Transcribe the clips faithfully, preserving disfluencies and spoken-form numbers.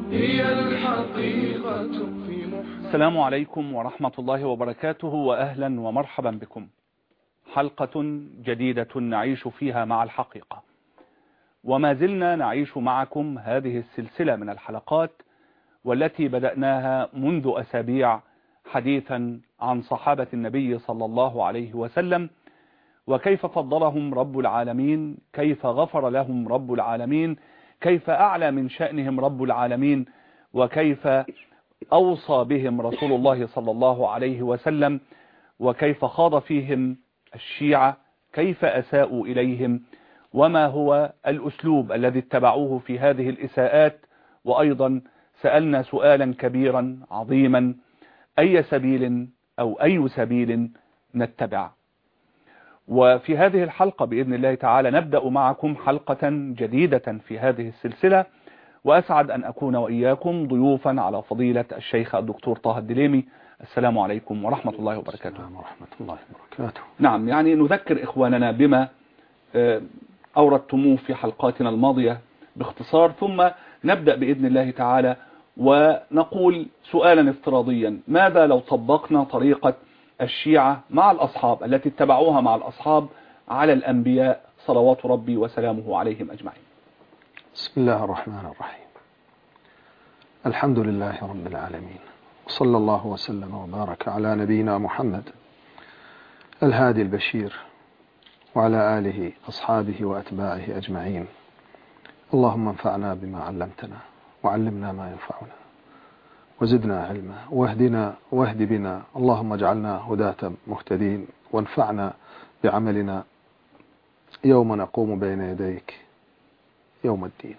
هي الحقيقة في محمد. السلام عليكم ورحمة الله وبركاته، وأهلا ومرحبا بكم. حلقة جديدة نعيش فيها مع الحقيقة، وما زلنا نعيش معكم هذه السلسلة من الحلقات والتي بدأناها منذ أسابيع حديثا عن صحابة النبي صلى الله عليه وسلم، وكيف فضلهم رب العالمين، كيف غفر لهم رب العالمين، كيف أعلى من شأنهم رب العالمين، وكيف أوصى بهم رسول الله صلى الله عليه وسلم، وكيف خاض فيهم الشيعة، كيف أساءوا إليهم، وما هو الأسلوب الذي اتبعوه في هذه الإساءات. وأيضا سألنا سؤالا كبيرا عظيما: أي سبيل أو أي سبيل نتبع؟ وفي هذه الحلقة بإذن الله تعالى نبدأ معكم حلقة جديدة في هذه السلسلة، وأسعد أن أكون وإياكم ضيوفا على فضيلة الشيخ الدكتور طه الدليمي. السلام عليكم ورحمة الله وبركاته. السلام ورحمة الله وبركاته. نعم، يعني نذكر إخواننا بما أوردتموه في حلقاتنا الماضية باختصار، ثم نبدأ بإذن الله تعالى ونقول سؤالا افتراضيا: ماذا لو طبقنا طريقة الشيعة مع الأصحاب التي اتبعوها مع الأصحاب على الأنبياء صلوات ربي وسلامه عليهم أجمعين؟ بسم الله الرحمن الرحيم. الحمد لله رب العالمين، وصلى الله وسلم وبارك على نبينا محمد الهادي البشير وعلى آله أصحابه وأتباعه أجمعين. اللهم انفعنا بما علمتنا وعلمنا ما ينفعنا وزدنا علما واهدنا واهد بنا. اللهم اجعلنا هداة مهتدين وانفعنا بعملنا يوم نقوم بين يديك يوم الدين.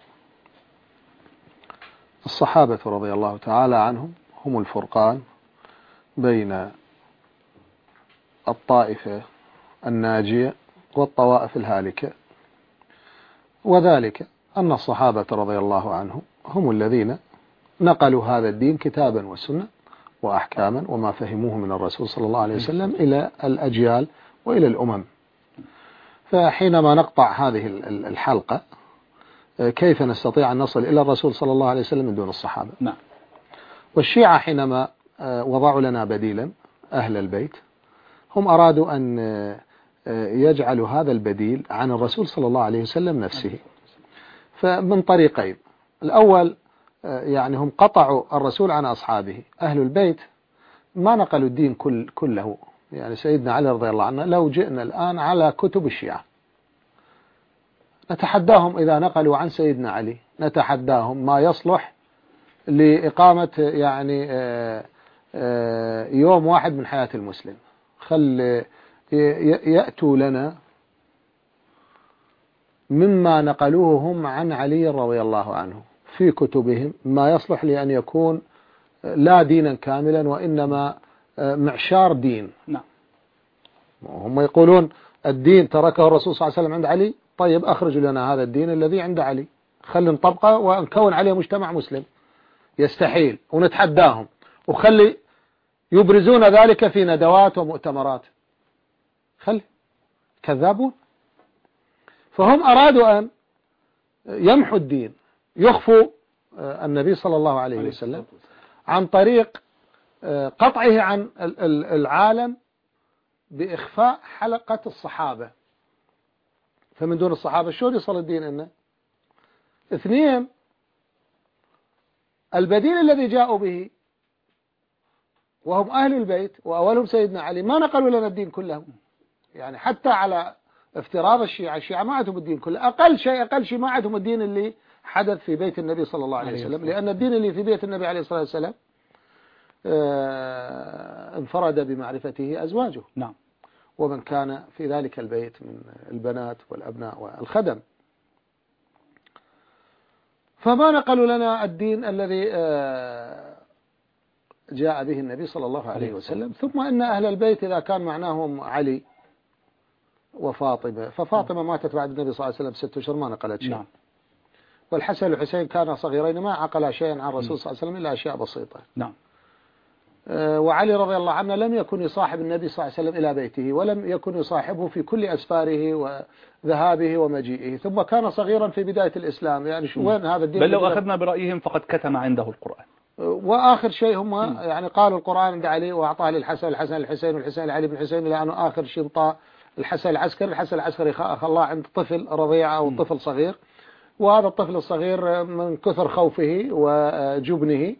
الصحابة رضي الله تعالى عنهم هم الفرقان بين الطائفة الناجية والطوائف الهالكة، وذلك أن الصحابة رضي الله عنهم هم الذين نقلوا هذا الدين كتابا وسنة وأحكاما وما فهموه من الرسول صلى الله عليه وسلم إلى الأجيال وإلى الأمم. فحينما نقطع هذه الحلقة، كيف نستطيع أن نصل إلى الرسول صلى الله عليه وسلم من دون الصحابة؟ نعم. والشيعة حينما وضعوا لنا بديلا أهل البيت، هم أرادوا أن يجعلوا هذا البديل عن الرسول صلى الله عليه وسلم نفسه، فمن طريقين: الأول يعني هم قطعوا الرسول عن أصحابه. أهل البيت ما نقلوا الدين كل كله. يعني سيدنا علي رضي الله عنه لو جئنا الآن على كتب الشيعة نتحداهم إذا نقلوا عن سيدنا علي، نتحداهم ما يصلح لإقامة يعني يوم واحد من حياة المسلم. خل يأتوا لنا مما نقلوه هم عن علي رضي الله عنه في كتبهم ما يصلح لأن يكون لا دينا كاملا وإنما معشار دين. نعم. هم يقولون الدين تركه الرسول صلى الله عليه وسلم عند علي، طيب أخرج لنا هذا الدين الذي عند علي، خلي نطبقه ونكون عليه مجتمع مسلم. يستحيل، ونتحداهم وخلي يبرزون ذلك في ندوات ومؤتمرات. خلي كذابون. فهم أرادوا أن يمحوا الدين، يخفوا النبي صلى الله عليه وسلم عن طريق قطعه عن العالم بإخفاء حلقة الصحابة. فمن دون الصحابة شلون يصل الدين لنا؟ اثنين، البديل الذي جاءوا به وهم أهل البيت وأولهم سيدنا علي ما نقلوا لنا الدين كله. يعني حتى على افتراض الشيعة، الشيعة ما عندهم الدين كله، أقل شيء أقل شيء ما عندهم الدين اللي حدث في بيت النبي صلى الله عليه وسلم، لأن الدين اللي في بيت النبي عليه الصلاة والسلام انفرد بمعرفته أزواجه. نعم. ومن كان في ذلك البيت من البنات والأبناء والخدم. فما نقلوا لنا الدين الذي جاء به النبي صلى الله عليه وسلم. ثم إن أهل البيت إذا كان معناهم علي وفاطمة، ففاطمة ماتت بعد النبي صلى الله عليه وسلم ست أشهر ما نقلت شيء. نعم. والحسن والحسين كانا صغيرين ما عقلا شيئا عن الرسول صلى الله عليه وسلم إلا أشياء بسيطة. نعم. وعلي رضي الله عنه لم يكن يصاحب النبي صلى الله عليه وسلم إلى بيته، ولم يكن يصاحبه في كل أسفاره وذهابه ومجيئه، ثم كان صغيرا في بداية الإسلام. يعني شو وين هذا الدين؟ بل لو أخذنا برأيهم فقد كتم عنده القرآن. وآخر شيء هم يعني قالوا القرآن عند علي وأعطاه للحسن، الحسن الحسين، والحسين لعلي بن الحسين، لأنه آخر شيء انطاه الحسن العسكري. الحسن العسكري خلاه عند طفل رضيع أو طفل صغير، وهذا الطفل الصغير من كثر خوفه وجبنه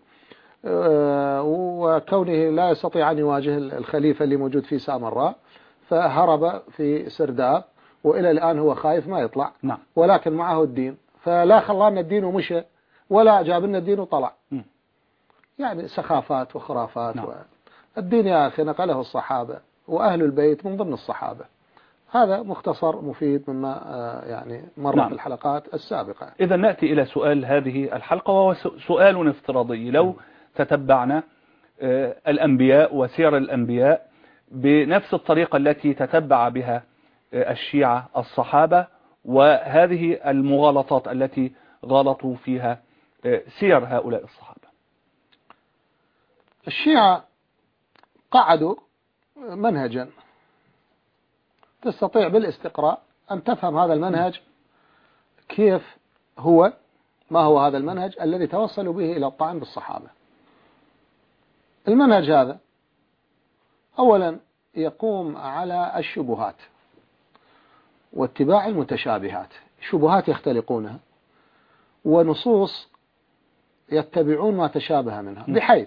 وكونه لا يستطيع أن يواجه الخليفة اللي موجود في سامراء، فهرب في سرداب، وإلى الآن هو خايف ما يطلع. نعم. ولكن معه الدين، فلا خلانا الدين ومشى ولا جاب لنا الدين وطلع. م. يعني سخافات وخرافات. نعم. و... الدين يا أخي نقله الصحابة وأهل البيت من ضمن الصحابة. هذا مختصر مفيد مما يعني مر. نعم. في الحلقات السابقة. إذا نأتي إلى سؤال هذه الحلقة، وهو سؤال افتراضي. لو م. تتبعنا الأنبياء وسير الأنبياء بنفس الطريقة التي تتبع بها الشيعة الصحابة، وهذه المغالطات التي غلطوا فيها سير هؤلاء الصحابة. الشيعة قعدوا منهجا تستطيع بالاستقراء أن تفهم هذا المنهج كيف هو، ما هو هذا المنهج الذي توصلوا به إلى الطعن بالصحابة. المنهج هذا أولا يقوم على الشبهات واتباع المتشابهات. شبهات يختلقونها ونصوص يتبعون ما تشابه منها، بحيث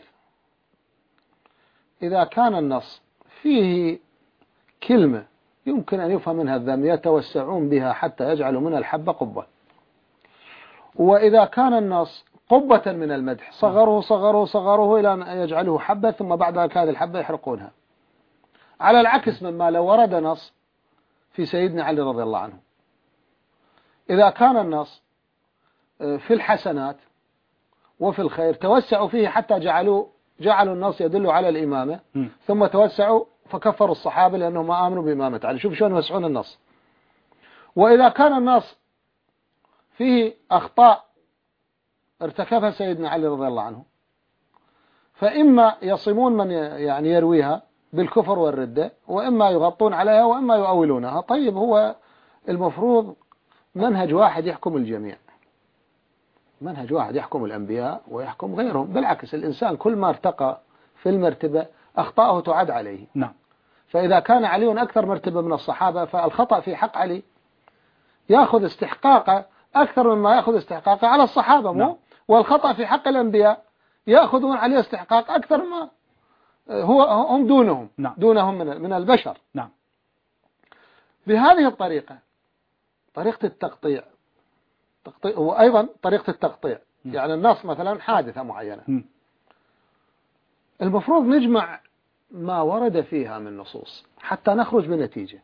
إذا كان النص فيه كلمة يمكن أن يفهم منها الذم يتوسعون بها حتى يجعلوا من الحبة قبة، وإذا كان النص قبة من المدح صغروه صغروه صغروه إلى أن يجعله حبة، ثم بعد ذلك هذه الحبة يحرقونها. على العكس مما لو ورد نص في سيدنا علي رضي الله عنه، إذا كان النص في الحسنات وفي الخير توسعوا فيه حتى جعلوا جعلوا النص يدل على الإمامة، م. ثم توسعوا فكفروا الصحابة لأنهم ما آمنوا بإمامة علي. شوف شلون يوسعون النص. وإذا كان النص فيه أخطاء ارتكبها سيدنا علي رضي الله عنه، فإما يصمون من يعني يرويها بالكفر والردة، وإما يغطون عليها، وإما يؤولونها. طيب هو المفروض منهج واحد يحكم الجميع، منهج واحد يحكم الأنبياء ويحكم غيرهم. بالعكس الإنسان كل ما ارتقى في المرتبة أخطاءه تعاد عليه. نعم. فإذا كان علي أكثر مرتبة من الصحابة، فالخطأ في حق علي يأخذ استحقاقه أكثر مما يأخذ استحقاقه على الصحابة. مو نعم. والخطأ في حق الأنبياء يأخذون عليه استحقاق أكثر ما هو هم دونهم. نعم. دونهم من من البشر. نعم. بهذه الطريقة، طريقة التقطيع، تقطيع وأيضا طريقة التقطيع. م. يعني النص مثلا حادثة معينة، م. المفروض نجمع ما ورد فيها من نصوص حتى نخرج بنتيجة.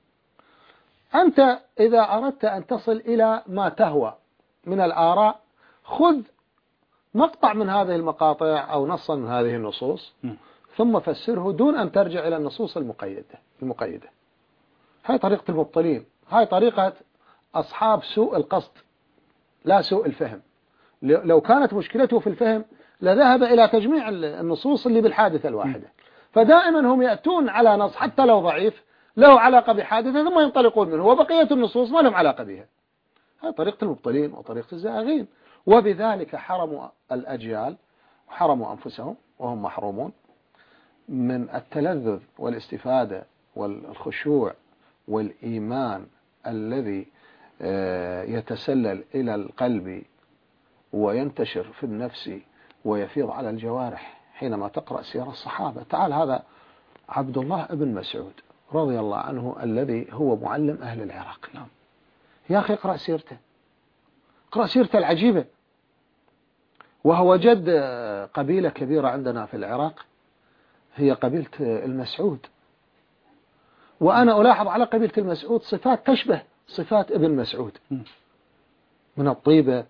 أنت إذا أردت أن تصل إلى ما تهوى من الآراء، خذ مقطع من هذه المقاطع أو نصا من هذه النصوص، م. ثم فسره دون أن ترجع إلى النصوص المقيدة المقيدة. هاي طريقة المبطلين، هاي طريقة أصحاب سوء القصد لا سوء الفهم. لو كانت مشكلته في الفهم لذهب إلى تجميع النصوص اللي بالحادثة الواحدة. فدائما هم يأتون على نص حتى لو ضعيف له علاقة بحادثة ثم ينطلقون منه، وبقية النصوص ما لهم علاقة بها. هذه طريقة المبطلين وطريقة الزاغين، وبذلك حرموا الأجيال وحرموا أنفسهم وهم محرومون من التلذذ والاستفادة والخشوع والإيمان الذي يتسلل إلى القلب وينتشر في النفس ويفيض على الجوارح حينما تقرأ سير الصحابة. تعال هذا عبد الله بن مسعود رضي الله عنه الذي هو معلم أهل العراق. نعم. يا أخي اقرأ سيرته، اقرأ سيرته العجيبة. وهو جد قبيلة كبيرة عندنا في العراق هي قبيلة المسعود، وأنا ألاحظ على قبيلة المسعود صفات تشبه صفات ابن مسعود من الطيبة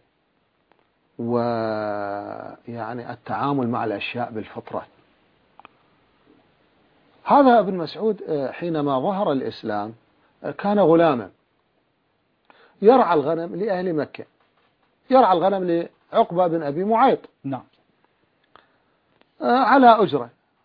ويعني التعامل مع الأشياء بالفطرة. هذا ابن مسعود حينما ظهر الإسلام كان غلاما يرعى الغنم لأهل مكة، يرعى الغنم لعقبة بن أبي معيط. نعم. على أجرة،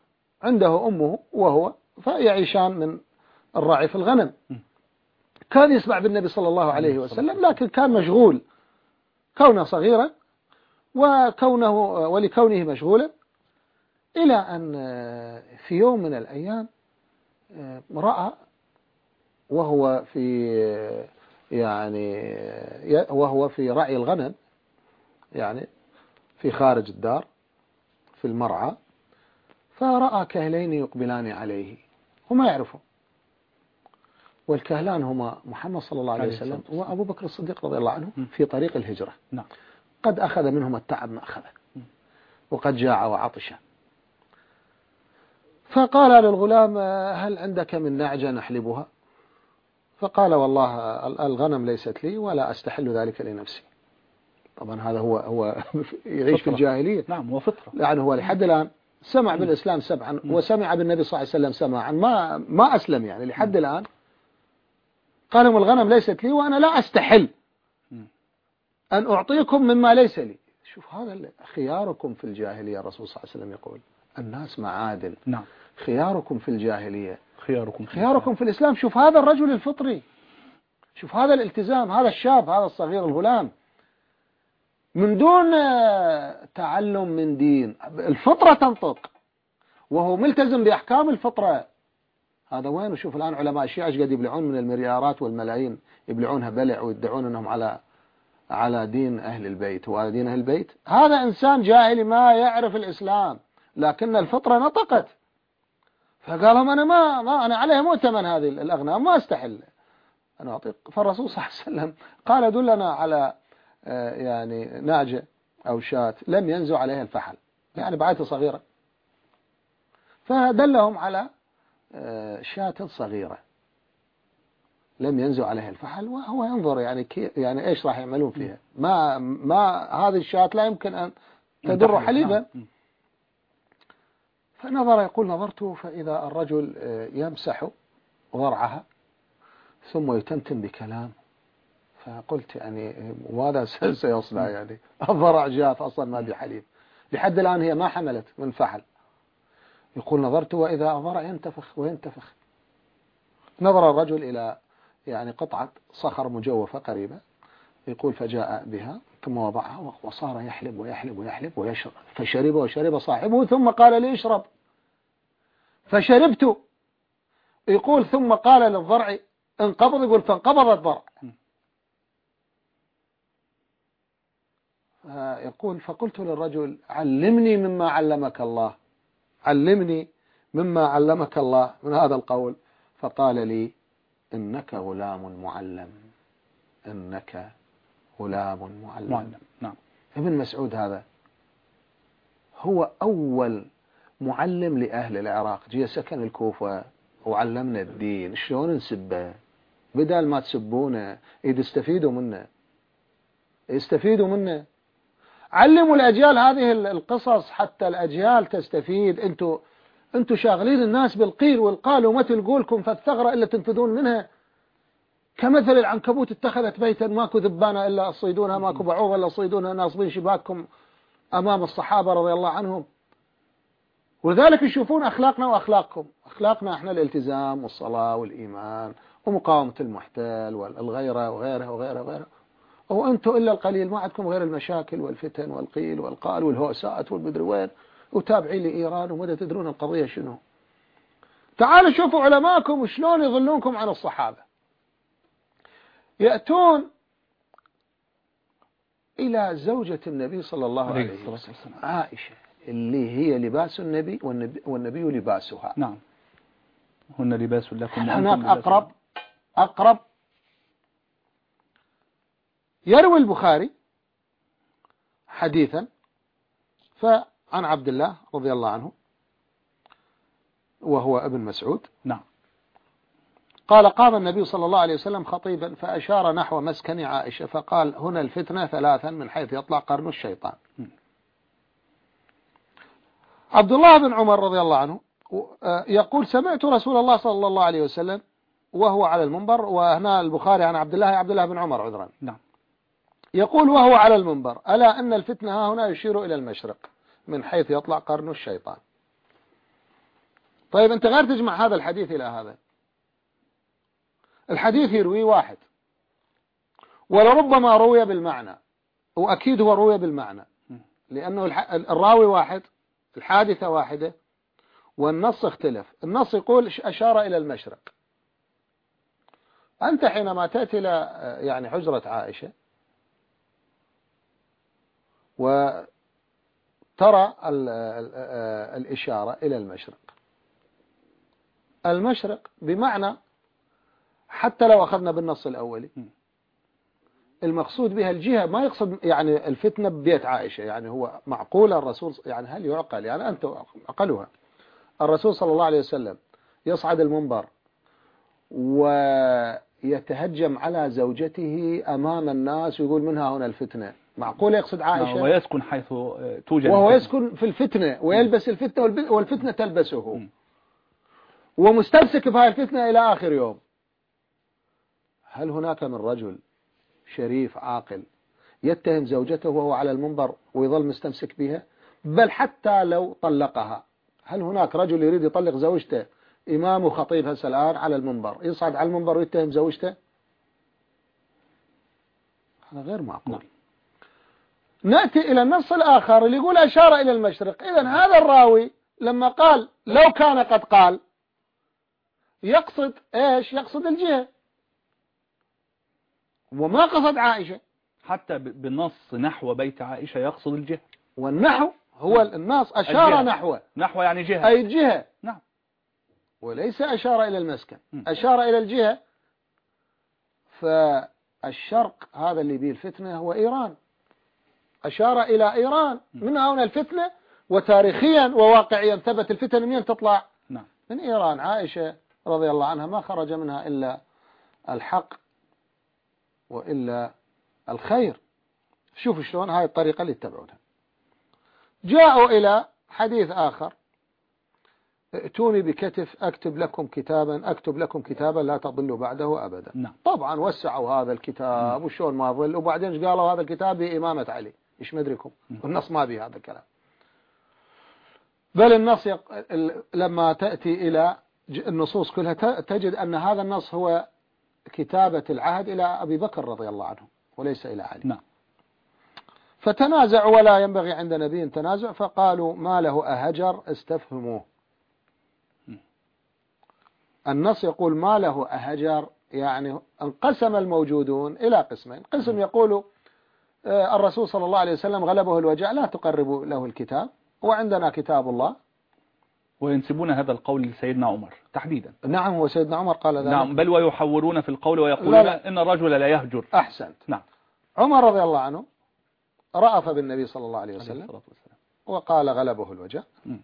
عنده أمه وهو فيعيشان من الرعي في الغنم. كان يسمع بالنبي صلى الله عليه وسلم، لكن كان مشغول كونه صغيرا وكونه ولكونه مشغولا، إلى أن في يوم من الأيام رأى وهو في يعني وهو في رعي الغنم، يعني في خارج الدار في المرعى، فرأى كهلين يقبلان عليه وما يعرفه، والكهلان هما محمد صلى الله عليه وسلم وأبو بكر الصديق رضي الله عنه في طريق الهجرة. نعم. قد أخذ منهم التعب ما أخذه، وقد جاع وعطش، فقال للغلام هل عندك من نعجة نحلبها؟ فقال والله الغنم ليست لي ولا أستحل ذلك لنفسي. طبعا هذا هو هو يعيش في الجاهلية. نعم، وفطرة. يعني هو لحد الآن سمع بالإسلام سبعا وسمع بالنبي صلى الله عليه وسلم سماعا، ما ما أسلم يعني لحد الآن. قال الغنم ليست لي وأنا لا أستحل أن أعطيكم مما ليس لي. شوف هذا خياركم في الجاهلية، الرسول صلى الله عليه وسلم يقول الناس معادن. نعم. خياركم في الجاهلية خياركم في خياركم في الإسلام. شوف هذا الرجل الفطري، شوف هذا الالتزام، هذا الشاب، هذا الصغير الغلام، من دون تعلم من دين، الفطرة تنطق وهو ملتزم بأحكام الفطرة. هذا وين؟ وشوف الآن علماء الشيعة قد يبلعون من المليارات والملايين، يبلعونها بلع ويدعون أنهم على على دين أهل البيت وعلى دين أهل البيت. هذا إنسان جاهلي ما يعرف الإسلام، لكن الفطرة نطقت، فقالهم أنا ما, ما أنا عليه مؤتمن هذه الأغنام ما أستحل أنا أعطيك. فالرسول صلى الله عليه وسلم قال دلنا على يعني ناجة أو شاة لم ينزو عليها الفحل، يعني بعيته صغيرة، فدلهم على شاة صغيرة لم ينزو عليها الفحل، وهو ينظر يعني كيف يعني إيش راح يعملون فيها. ما ما هذه الشاة لا يمكن أن تدر حليبا. فنظر يقول نظرت فإذا الرجل يمسح ضرعها ثم يتمتم بكلام، فقلت يعني ماذا سيصنع؟ يعني الضرع جاف أصلا ما بحليب، لحد الآن هي ما حملت من فحل. يقول نظرت وإذا الضرع ينتفخ وينتفخ. نظر الرجل إلى يعني قطعة صخر مجوفة قريبة، يقول فجاء بها ثم وضعها وصار يحلب ويحلب ويحلب ويشرب، فشرب وشرب صاحبه ثم قال لي اشرب فشربت. يقول ثم قال للضرع انقبض، يقول فانقبض الضرع. يقول فقلت للرجل علمني مما علمك الله، علمني مما علمك الله من هذا القول. فقال لي إنك غلام معلم، إنك غلام معلم. معلم. نعم. ابن مسعود هذا هو أول معلم لأهل العراق، جي سكن الكوفة وعلمنا الدين شلون نسبه، بدل ما تسبونه يستفيدوا منه، يستفيدوا منه. علموا الأجيال هذه القصص حتى الأجيال تستفيد. أنتوا أنتوا شاغلين الناس بالقيل والقال وما تلقولكم فالثغرة إلا تنفذون منها، كمثل العنكبوت اتخذت بيتا ماكو ذبانة إلا أصيدونها، ماكو بعوضة إلا أصيدونها، ناصبين شباككم أمام الصحابة رضي الله عنهم. ولذلك يشوفون أخلاقنا وأخلاقكم. أخلاقنا إحنا الالتزام والصلاة والإيمان ومقاومة المحتال والغيرة وغيرها وغيرها وغيرها، وأنتم إلا القليل ما عندكم غير المشاكل والفتن والقيل والقال والهوسات والمدري وين، وتابعين لإيران ومدى تدرون القضية شنو. تعالوا شوفوا علماءكم وشلون يظلونكم عن الصحابة. يأتون إلى زوجة النبي صلى الله عليه وسلم عائشة اللي هي لباس النبي والنبي, والنبي لباسها. نعم. هن لباس لكم. هناك أقرب أقرب يروي البخاري حديثا فعن عبد الله رضي الله عنه وهو ابن مسعود. نعم. قال قام النبي صلى الله عليه وسلم خطيبا فأشار نحو مسكن عائشة فقال هنا الفتنة ثلاثا من حيث يطلع قرن الشيطان. م. عبد الله بن عمر رضي الله عنه يقول سمعت رسول الله صلى الله عليه وسلم وهو على المنبر، وهنا البخاري عن عبد الله عبد الله بن عمر عذرا. نعم. يقول وهو على المنبر ألا أن الفتنة ها هنا يشير إلى المشرق من حيث يطلع قرن الشيطان. طيب أنت غير تجمع هذا الحديث إلى هذا. الحديث يروي واحد، ولربما روي بالمعنى، وأكيد هو روي بالمعنى، لأنه الراوي واحد، الحادثة واحدة، والنص اختلف. النص يقول أشار إلى المشرق. أنت حينما تأتي إلى يعني حجرة عائشة وترى الإشارة إلى المشرق، المشرق بمعنى حتى لو أخذنا بالنص الأولي المقصود بها الجهة، ما يقصد يعني الفتنة ببيت عائشة. يعني هو معقول الرسول، يعني هل يعقل؟ يعني أنت عقلها الرسول صلى الله عليه وسلم يصعد المنبر ويتهجم على زوجته أمام الناس ويقول منها هنا الفتنة؟ معقول يقصد عائشة؟ ويسكن حيث توجد، وهو يسكن في الفتنة ويلبس الفتنة والفتنة تلبسه، ومستمسك بهذه الفتنة إلى آخر يوم. هل هناك من رجل شريف عاقل يتهم زوجته وهو على المنبر ويظل مستمسك بها؟ بل حتى لو طلقها، هل هناك رجل يريد يطلق زوجته إمام وخطيب هسه الآن على المنبر يصعد على المنبر ويتهم زوجته؟ هذا غير معقول. نأتي إلى النص الآخر اللي يقول أشار إلى المشرق. إذن هذا الراوي لما قال لو كان قد قال يقصد إيش؟ يقصد الجهة وما قصد عائشة. حتى بالنص نحو بيت عائشة يقصد الجهة، والنحو هو النص أشار نحو، نحو يعني جهة، أي جهة، نعم، وليس أشار إلى المسكن، أشار إلى الجهة. فالشرق هذا اللي به الفتنة هو إيران، أشار إلى إيران، من هنا الفتنة. وتاريخيا وواقعيا ثبت الفتن من تطلع؟ نعم، من إيران. عائشة رضي الله عنها ما خرج منها إلا الحق وإلا الخير. شوفوا شلون هاي الطريقة اللي اتبعونها. جاءوا إلى حديث آخر، ائتوني بكتف أكتب لكم كتابا أكتب لكم كتابا لا تضلوا بعده أبدا. نعم. طبعا وسعوا هذا الكتاب وشون ما ظل، وبعدين قالوا هذا الكتاب بإمامة علي. إيش مدركم؟ النص ما به هذا الكلام. بل النص يق... لما تأتي إلى النصوص كلها تجد أن هذا النص هو كتابة العهد إلى أبي بكر رضي الله عنه وليس إلى علي. نعم. فتنازعوا ولا ينبغي عند نبي تنازع، فقالوا ما له أهجر استفهموه. النص يقول ما له أهجر، يعني انقسم الموجودون إلى قسمين. قسم يقول الرسول صلى الله عليه وسلم غلبه الوجع لا تقربوا له الكتاب وعندنا كتاب الله، وينسبون هذا القول لسيدنا عمر تحديدا. نعم، هو سيدنا عمر قال ذلك. نعم، بل ويحورون في القول ويقولون لا لا. إن الرجل لا يهجر. أحسنت. نعم. عمر رضي الله عنه رأف بالنبي صلى الله عليه وسلم وقال غلبه الوجع. م.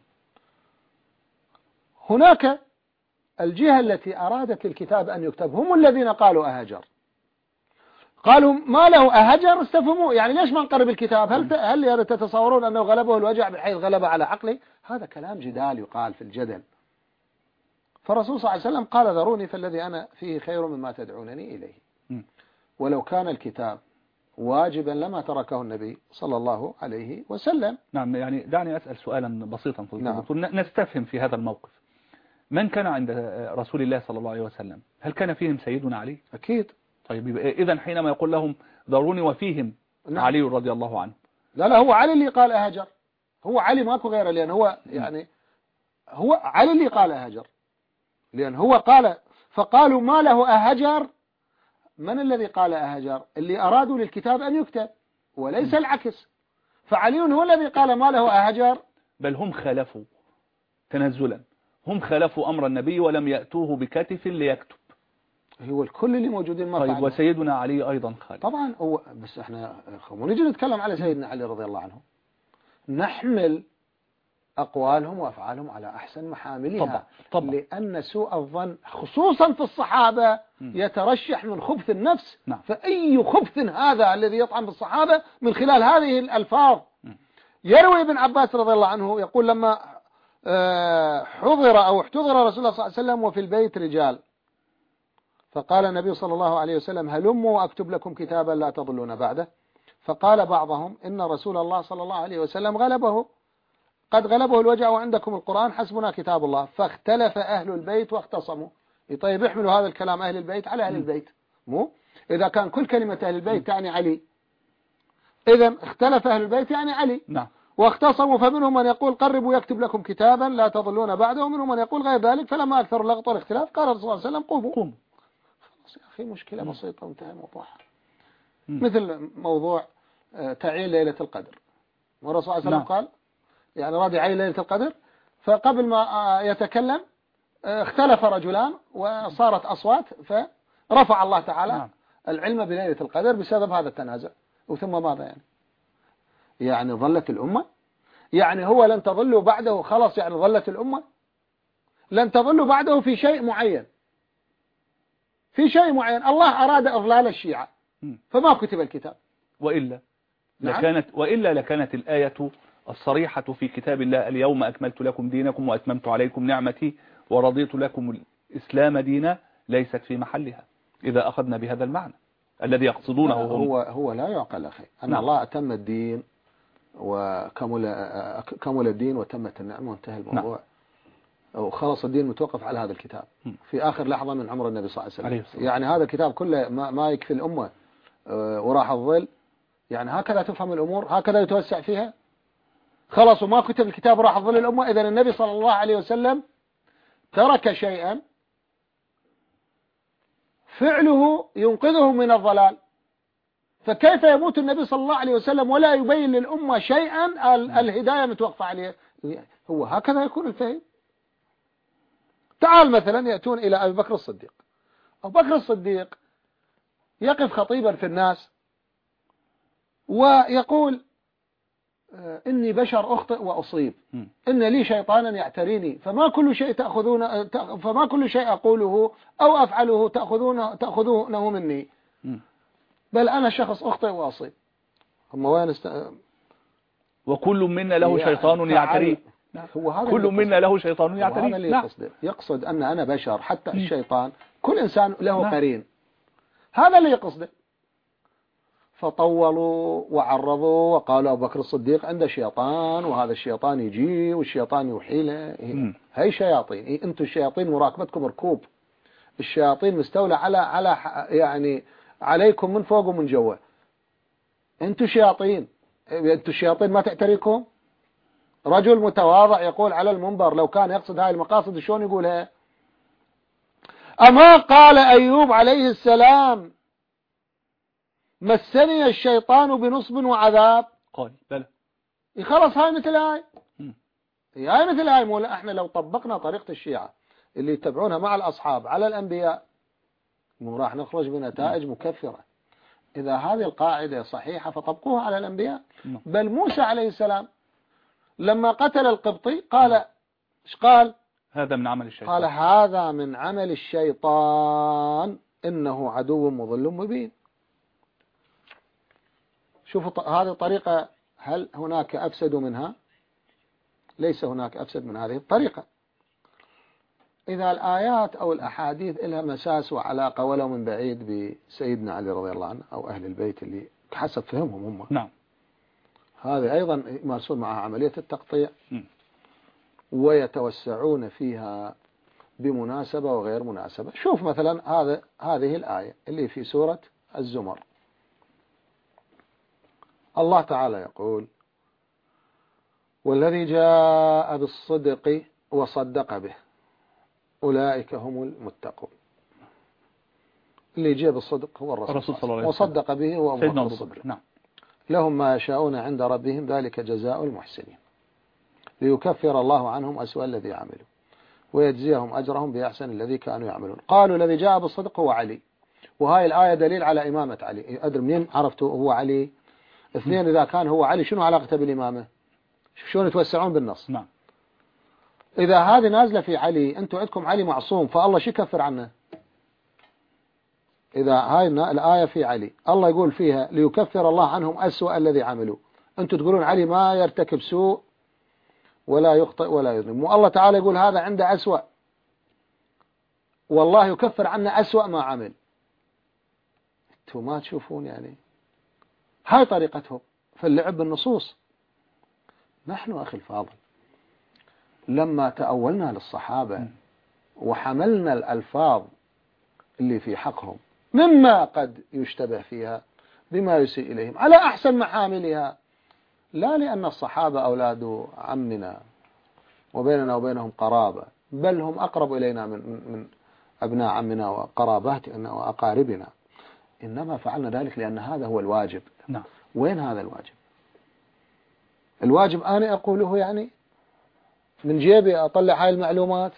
هناك الجهة التي أرادت الكتاب أن يكتب هم الذين قالوا أهجر، قالوا ما له أهجر استفهموا، يعني ليش ما نقرب الكتاب؟ هل هل تتصورون أنه غلبه الوجع بحيث غلب على عقله؟ هذا كلام جدال يقال في الجدل. فالرسول صلى الله عليه وسلم قال ذروني فالذي أنا فيه خير مما تدعونني إليه. م. ولو كان الكتاب واجبا لما تركه النبي صلى الله عليه وسلم. نعم، يعني دعني أسأل سؤالا بسيطا. نعم. نستفهم في هذا الموقف. من كان عند رسول الله صلى الله عليه وسلم؟ هل كان فيهم سيدنا علي؟ أكيد. طيب إذن حينما يقول لهم ضروني وفيهم نعم. علي رضي الله عنه. لا لا، هو علي اللي قال أهجر، هو علي ماكو غيره، لأن هو يعني هو علي اللي قال أهجر، لأن هو قال فقالوا ما له أهجر. من الذي قال أهجر؟ اللي أرادوا للكتاب أن يكتب وليس العكس. فعلي هو الذي قال ما له أهجر. بل هم خالفوا تنزلا، هم خالفوا أمر النبي ولم يأتوه بكتف ليكتب. هو الكل اللي موجودين ما طيب، وسيدنا علي أيضا خالف. طبعا هو بس احنا ونجي نتكلم على سيدنا علي رضي الله عنه، نحمل أقوالهم وأفعالهم على أحسن محاملها. طبعا. طبعا. لأن سوء الظن خصوصا في الصحابة يترشح من خبث النفس. نعم. فأي خبث هذا الذي يطعن بالصحابة من خلال هذه الألفاظ. يروي ابن عباس رضي الله عنه يقول لما حضر أو احتضر رسول الله صلى الله عليه وسلم وفي البيت رجال، فقال النبي صلى الله عليه وسلم هلموا وأكتب لكم كتابا لا تضلون بعده. فقال بعضهم إن رسول الله صلى الله عليه وسلم غلبه قد غلبه الوجع وعندكم القرآن حسبنا كتاب الله. فاختلف أهل البيت واختصموا. طيب احملوا هذا الكلام أهل البيت على أهل البيت، مو إذا كان كل كلمة أهل البيت يعني علي، إذا اختلف أهل البيت يعني علي. نعم. واختصموا فمنهم من يقول قربوا يكتب لكم كتابا لا تضلون بعده، ومنهم من يقول غير ذلك. فلما أكثر اللغط والاختلاف قال الرسول صلى الله عليه وسلم قوموا. قوم. خلاص يا أخي مشكلة بسيطة وانتهى الموضوع. مم. مثل موضوع تعيين ليلة القدر، والرسول صلى الله عليه وسلم قال يعني راد يعين ليلة القدر، فقبل ما يتكلم اختلف رجلان وصارت أصوات، فرفع الله تعالى نعم. العلم بليلة القدر بسبب هذا التنازع. وثم ماذا يعني يعني ظلت الأمة، يعني هو لن تظلوا بعده خلاص، يعني ظلت الأمة لن تظلوا بعده في شيء معين، في شيء معين الله أراد إضلال الشيعة فما كتب الكتاب. وإلا نعم. لكانت وإلا لكانت الآية الصريحة في كتاب الله اليوم أكملت لكم دينكم وأتممت عليكم نعمتي ورضيت لكم الإسلام دينا ليست في محلها إذا أخذنا بهذا المعنى الذي يقصدونه هم. هو هو لا يعقل أخي أن نعم. الله أتم الدين وكمل كمل الدين وتمت النعمة وانتهى الموضوع. نعم. وخلص الدين متوقف على هذا الكتاب في آخر لحظة من عمر النبي صلى الله عليه وسلم. يعني هذا الكتاب كله ما, ما يكفي الأمة وراح الظل، يعني هكذا تفهم الأمور، هكذا يتوسع فيها. خلاص وما كتب الكتاب راح الظل الأمة. إذن النبي صلى الله عليه وسلم ترك شيئا فعله ينقذه من الضلال، فكيف يموت النبي صلى الله عليه وسلم ولا يبين للأمة شيئا الهداية متوقفة عليه؟ هو هكذا يكون الفهم. تعال مثلا يأتون إلى أبي بكر الصديق. أبو بكر الصديق يقف خطيبا في الناس ويقول إني بشر أخطئ وأصيب، إن لي شيطانا يعتريني، فما كل شيء تأخذون فما كل شيء أقوله أو أفعله تأخذونه تأخذونه مني، بل أنا شخص أخطئ وأصيب. هم وين است... وكل منا له شيطان يعتريه. هو هذا كل منا له شيطان يعتريه. هذا اللي يقصد يقصد أن أنا بشر، حتى الشيطان كل إنسان له نعم. قرين، هذا اللي يقصده. فطولوا وعرضوا وقالوا أبو بكر الصديق عنده شيطان، وهذا الشيطان يجي والشيطان يوحي له. هي شياطين، إيه أنتم الشياطين مراكبتكم ركوب، الشياطين مستولى على على يعني عليكم من فوق ومن جوا. أنتم شياطين، أنتم الشياطين ما تعتريكم. رجل متواضع يقول على المنبر لو كان يقصد هاي المقاصد شلون يقولها؟ أما قال أيوب عليه السلام مسني الشيطان بنصب وعذاب؟ قال بلى. خلص هاي مثل هاي، هاي مثل هاي. مولا احنا لو طبقنا طريقة الشيعة اللي يتبعونها مع الأصحاب على الأنبياء راح نخرج بنتائج مكفرة. إذا هذه القاعدة صحيحة فطبقوها على الأنبياء. بل موسى عليه السلام لما قتل القبطي قال ايش قال؟ هذا من عمل الشيطان. قال هذا من عمل الشيطان إنه عدو مضل مبين. شوفوا هذه الطريقة، هل هناك أفسد منها؟ ليس هناك أفسد من هذه الطريقة. إذا الآيات أو الأحاديث لها مساس وعلاقة ولو من بعيد بسيدنا علي رضي الله عنه أو أهل البيت اللي حسب فهمهم هم، نعم، هذه أيضا يمارسون معها عملية التقطيع م. ويتوسعون فيها بمناسبة وغير مناسبة. شوف مثلا هذا هذه الآية اللي في سورة الزمر، الله تعالى يقول والذي جاء بالصدق وصدق به أولئك هم المتقون. اللي جاء بالصدق هو الرسول صلى الله عليه وسلم، وصدق به هو أبو بكر الصديق. نعم. لهم ما يشاءون عند ربهم ذلك جزاء المحسنين ليكفر الله عنهم أسوأ الذي عملوا ويجزيهم أجرهم بأحسن الذي كانوا يعملون. قالوا الذي جاء بالصدق هو علي، وهاي الآية دليل على إمامة علي. أدري منين عرفتوا هو علي؟ اثنين، إذا كان هو علي شنو علاقته بالإمامة؟ شلون يتوسعون بالنص؟ نعم. إذا هذه نازلة في علي، أنتم عندكم علي معصوم، فالله شو يكفر عنه؟ إذا هاي الآية في علي الله يقول فيها ليكفر الله عنهم أسوأ الذي عملوا، أنتم تقولون علي ما يرتكب سوء ولا يخطئ ولا يظلم، والله تعالى يقول هذا عنده أسوأ، والله يكفر عنا أسوأ ما عمل. أنتم ما تشوفون يعني هاي طريقتهم في اللعب بالنصوص. نحن أخي الفاضل لما تأولنا للصحابة وحملنا الألفاظ اللي في حقهم مما قد يشتبه فيها بما يسيء إليهم على أحسن محاملها، لا لأن الصحابة أولاد عمنا وبيننا وبينهم قرابة، بل هم أقرب إلينا من, من أبناء عمنا وقراباتنا وأقاربنا، إنما فعلنا ذلك لأن هذا هو الواجب. نعم. وين هذا الواجب؟ الواجب أنا أقوله يعني من جيبي أطلع هاي المعلومات؟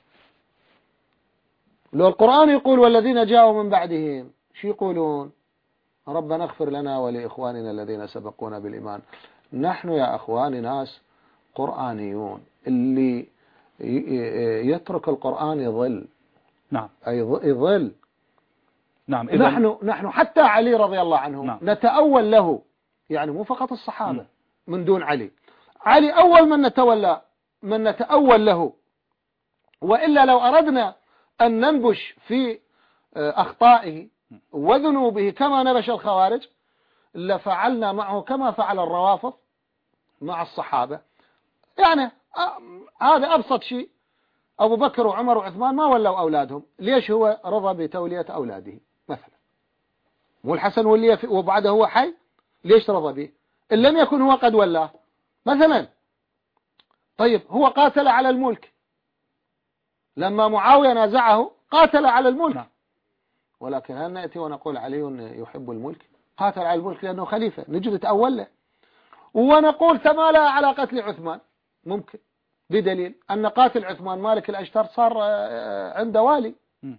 لو القرآن يقول والذين جاءوا من بعدهم شو يقولون؟ ربنا اغفر لنا ولإخواننا الذين سبقونا بالإيمان. نحن يا أخواني ناس قرآنيون، اللي يترك القرآن يضل. نعم. أي يضل. نعم. نحن نحن حتى علي رضي الله عنه نعم. نتأول له، يعني مو فقط الصحابة م. من دون علي. علي أول من نتولى من نتأول له، وإلا لو أردنا أن ننبش في أخطائه وذنوبه كما نبش الخوارج لفعلنا معه كما فعل الروافض مع الصحابة. يعني هذا أبسط شيء، أبو بكر وعمر وعثمان ما ولوا أولادهم، ليش هو رضى بتولية أولاده مثلا؟ مو الحسن ولي وبعده هو حي، ليش رضى به إن لم يكن هو قد ولاه مثلا؟ طيب هو قاتل على الملك، لما معاوية نازعه قاتل على الملك، ولكن هل نأتي ونقول علي يحب الملك؟ قاتل على الملك لأنه خليفة، نجد تأول له. ونقول تمالى على قتل عثمان، ممكن بدليل أن قاتل عثمان مالك الأشتر صار عنده والي،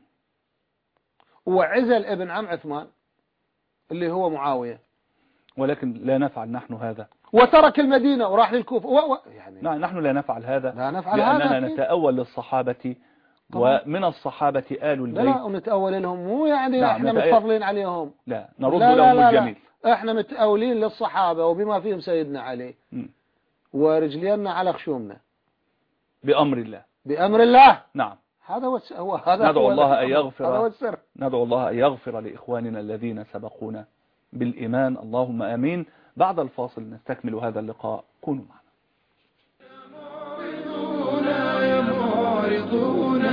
وعزل ابن عم عثمان اللي هو معاوية، ولكن لا نفعل نحن هذا، وترك المدينة وراح للكوفة و... و... يعني نحن لا نفعل هذا، لا نفعل لأننا هذا نتأول للصحابة طبعا. ومن الصحابة آل البيت لا ونتأول لهم، مو يعني نعم احنا نتأ... متفضلين عليهم، لا نرد لا لهم لا الجميل. لا. احنا متأولين للصحابة وبما فيهم سيدنا علي، م. ورجلينا على خشومنا بأمر الله، بأمر الله. نعم. هذا هو هو هذا ندعو هو الله أن يغفر، هذا هو السر. ندعو الله أن يغفر لإخواننا الذين سبقونا بالإيمان، اللهم آمين. بعد الفاصل نستكمل هذا اللقاء، كونوا معنا. يا معرضون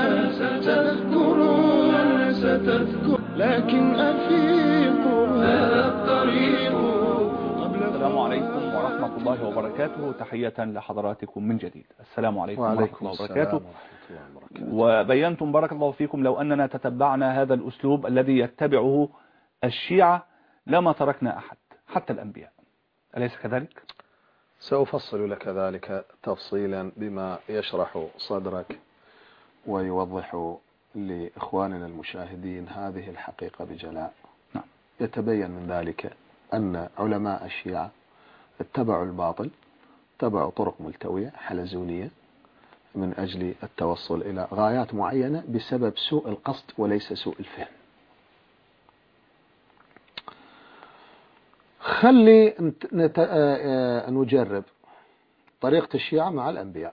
ستذكرون ستذكر لكن أفيقوا هذا الطريق قبل. السلام عليكم ورحمة الله وبركاته، تحية لحضراتكم من جديد. السلام عليكم ورحمة الله وبركاته. وبينتم بارك الله فيكم لو أننا تتبعنا هذا الأسلوب الذي يتبعه الشيعة لما تركنا أحد حتى الأنبياء، أليس كذلك؟ سأفصل لك ذلك تفصيلا بما يشرح صدرك ويوضح لإخواننا المشاهدين هذه الحقيقة بجلاء. نعم. يتبين من ذلك أن علماء الشيعة اتبعوا الباطل، اتبعوا طرق ملتوية حلزونية من أجل التوصل إلى غايات معينة بسبب سوء القصد وليس سوء الفهم. خلي نجرب طريقة الشيعة مع الأنبياء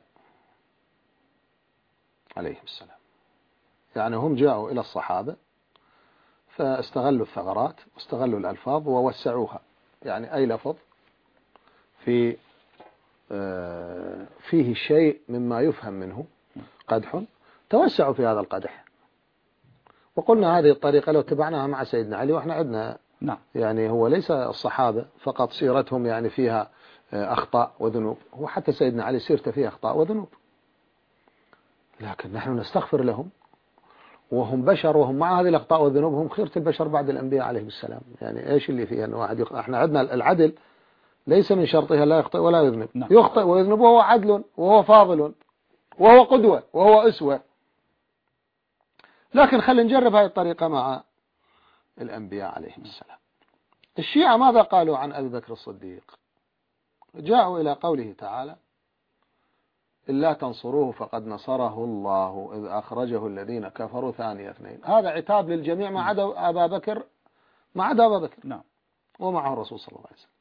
عليهم السلام. يعني هم جاءوا إلى الصحابة فاستغلوا الثغرات واستغلوا الألفاظ ووسعوها، يعني أي لفظ في فيه شيء مما يفهم منه قدح توسعوا في هذا القدح. وقلنا هذه الطريقة لو تبعناها مع سيدنا علي، وإحنا عندنا نعم. يعني هو ليس الصحابة فقط سيرتهم يعني فيها أخطاء وذنوب، هو حتى سيدنا علي سيرته فيها أخطاء وذنوب، لكن نحن نستغفر لهم وهم بشر، وهم مع هذه الأخطاء والذنوب هم خيرة البشر بعد الأنبياء عليهم السلام. يعني إيش اللي فيها أن واحد يخطئ؟ احنا عندنا العدل ليس من شرطها لا يخطئ ولا يذنب. نعم. يخطئ ويذنب وهو عدل وهو فاضل وهو قدوة وهو أسوة. لكن خلينا نجرب هذه الطريقة مع الأنبياء عليهم السلام. الشيعة ماذا قالوا عن أبي بكر الصديق؟ جاءوا إلى قوله تعالى: إلا تنصروه فقد نصره الله إذ أخرجه الذين كفروا ثاني اثنين. هذا عتاب للجميع ما عدا أبا بكر، ما عدا أبا بكر. نعم. ومعه الرسول صلى الله عليه وسلم.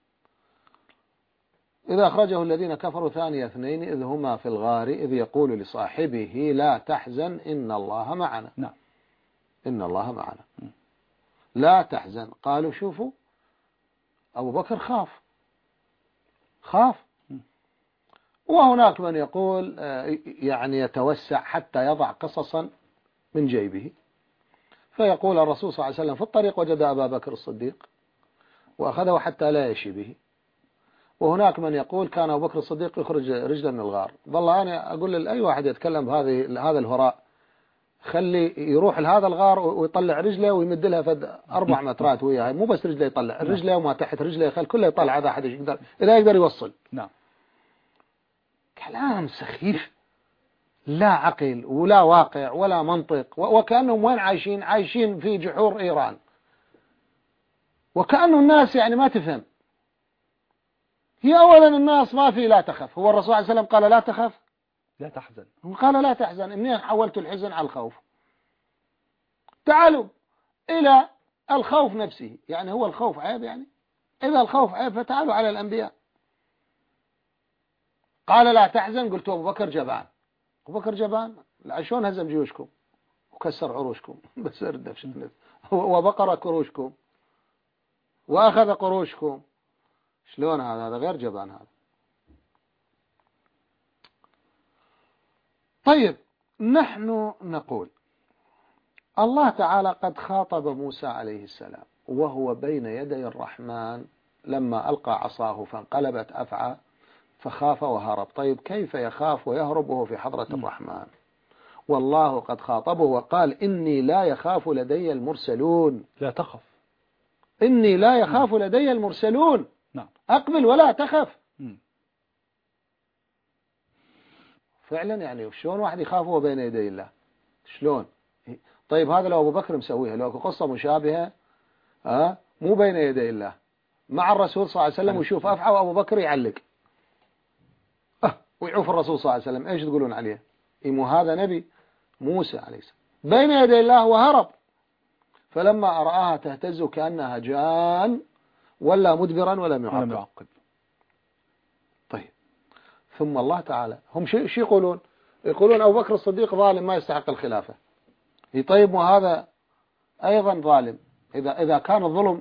إذا أخرجه الذين كفروا ثاني اثنين إذ هما في الغار إذ يقول لصاحبه لا تحزن إن الله معنا. نعم. إن الله معنا. م. لا تحزن. قالوا شوفوا أبو بكر خاف خاف م. وهناك من يقول يعني يتوسع حتى يضع قصصا من جيبه، فيقول الرسول صلى الله عليه وسلم في الطريق وجد أبا بكر الصديق وأخذه حتى لا يشي به. وهناك من يقول كان أبو بكر الصديق يخرج رجلا من الغار. والله أنا أقول لأي واحد يتكلم بهذه هذا الهراء خلي يروح لهذا الغار ويطلع رجله ويمد لها فد أربع مترات وياها، مو بس رجله يطلع رجله وما تحت رجله خل كله يطلع، هذا أحد يقدر إذا يقدر يوصل. نعم. كلام سخيف لا عقل ولا واقع ولا منطق، وكأنهم وين عايشين؟ عايشين في جحور إيران، وكأنه الناس يعني ما تفهم. هي أولا الناس ما في لا تخف، هو الرسول صلى الله عليه وسلم قال لا تخف لا تحزن، قال لا تحزن، إني حولت الحزن على الخوف. تعالوا إلى الخوف نفسه، يعني هو الخوف عيب؟ يعني إذا الخوف عيب فتعالوا على الأنبياء. قال لا تحزن، قلت أبو بكر جبان. أبو بكر جبان؟ شلون هزم جيوشكم وكسر عروشكم بس اردف وبقر كروشكم وأخذ قروشكم، شلون هذا؟ هذا غير جبان هذا. طيب نحن نقول الله تعالى قد خاطب موسى عليه السلام وهو بين يدي الرحمن لما ألقى عصاه فانقلبت أفعى فخاف وهرب. طيب كيف يخاف ويهرب وهو في حضرة الرحمن؟ والله قد خاطبه وقال إني لا يخاف لدي المرسلون. لا تخف، إني لا يخاف لدي المرسلون. نعم. أقبل ولا تخف. م. فعلا يعني شلون واحد يخاف وهو بين يدي الله؟ شلون؟ طيب هذا لو أبو بكر مسويها، لو قصة مشابهة أه؟ مو بين يدي الله مع الرسول صلى الله عليه وسلم ويشوف أفعى وأبو بكر يعلق أه ويعوف الرسول صلى الله عليه وسلم، إيش تقولون عليه؟ إمو هذا نبي موسى عليه السلام بين يدي الله وهرب، فلما أرآها تهتز كأنها جان ولا مدبرا ولم يعقب. طيب ثم الله تعالى هم شو يقولون؟ يقولون أبو بكر الصديق ظالم ما يستحق الخلافة. طيب وهذا أيضا ظالم. إذا إذا كان الظلم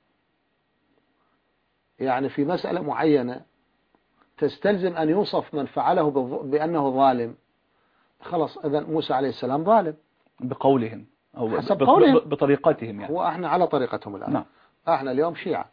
يعني في مسألة معينة تستلزم أن يوصف من فعله بأنه ظالم، خلاص إذا موسى عليه السلام ظالم بقولهم أو حسب قولهم بطريقتهم يعني. هو احنا على طريقتهم الآن. نعم. احنا اليوم شيعة،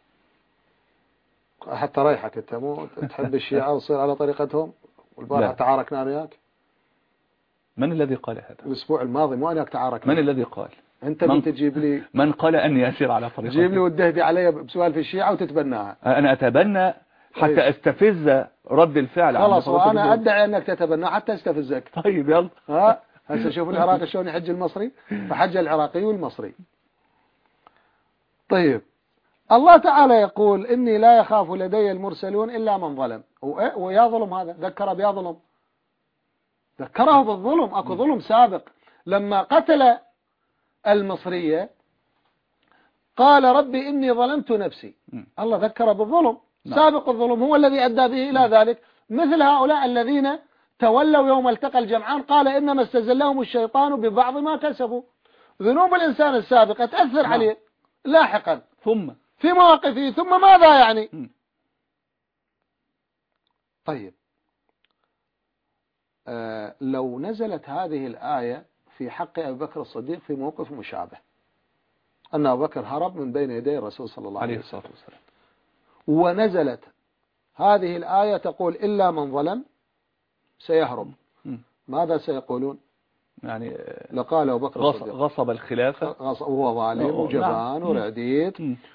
حتى ريحك انت مو تحب الشيعة وتصير على طريقتهم، والبارحة تعاركنا وياك. من الذي قال هذا؟ الأسبوع الماضي مو أنك تعاركنا. من الذي قال؟ أنت بتجيب لي من قال أني أسير على طريقتهم؟ تجيب لي وتهدي علي بسؤال في الشيعة وتتبناها. أنا أتبنى حتى أيش؟ استفز رد الفعل. خلاص وأنا أدعي أنك تتبنى حتى استفزك. طيب يلا. ها هسه شوف العراق شلون يحج المصري، فحج العراقي والمصري. طيب الله تعالى يقول إني لا يخاف لدي المرسلون إلا من ظلم. ويا ظلم هذا ذكر بيا ظلم، ذكره بالظلم. أكو ظلم سابق لما قتل المصرية قال ربي إني ظلمت نفسي. الله ذكر بالظلم سابق. الظلم هو الذي أدى به إلى ذلك. مثل هؤلاء الذين تولوا يوم التقى الجمعان قال إنما استزلهم الشيطان ببعض ما كسبوا. ذنوب الإنسان السابقة تأثر عليه لاحقا ثم في مواقفه ثم ماذا يعني. م. طيب آه لو نزلت هذه الآية في حق أبي بكر الصديق في موقف مشابه، أن أبو بكر هرب من بين يدي الرسول صلى الله عليه وسلم، ونزلت هذه الآية تقول إلا من ظلم سيهرب، م. ماذا سيقولون؟ يعني لقال أبو بكر الصديق غصب الخلافة وهو ظالم وجبان ورعديد،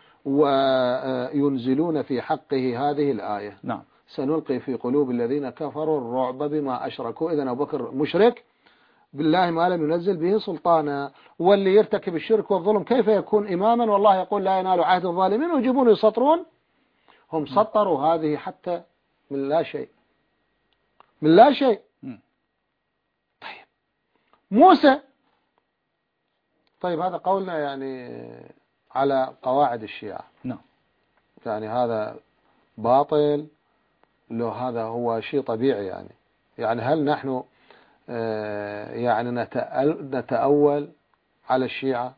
وينزلون في حقه هذه الآية. نعم. سنلقي في قلوب الذين كفروا الرعب بما أشركوا. إذن أبو بكر مشرك بالله ما لم ينزل به سلطانا، واللي يرتكب الشرك والظلم كيف يكون إماما؟ والله يقول لا ينال عهد الظالمين، ويجيبون يسطرون. هم سطروا هذه حتى من لا شيء، من لا شيء. طيب موسى، طيب هذا قولنا يعني على قواعد الشيعة. نعم. يعني هذا باطل لو هذا هو شيء طبيعي يعني. يعني هل نحن يعني نتأول على الشيعة؟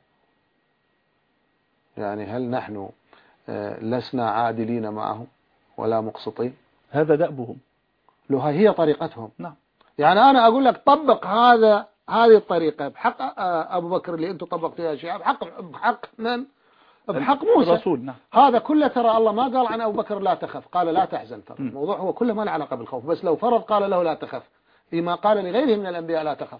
يعني هل نحن لسنا عادلين معهم ولا مقسطين؟ هذا دأبهم. له هي طريقتهم. نعم. يعني أنا أقول لك طبق هذا هذه الطريقة بحق أبو بكر اللي أنتم طبقتوها يا شيعة، بحق بحق من؟ بحق موسى الرسول. نعم. هذا كله ترى الله ما قال عن أبو بكر لا تخف، قال لا تحزن. ترى الموضوع هو كله ما له علاقة بالخوف، بس لو فرض قال له لا تخف فيما قال لغيره من الأنبياء لا تخف.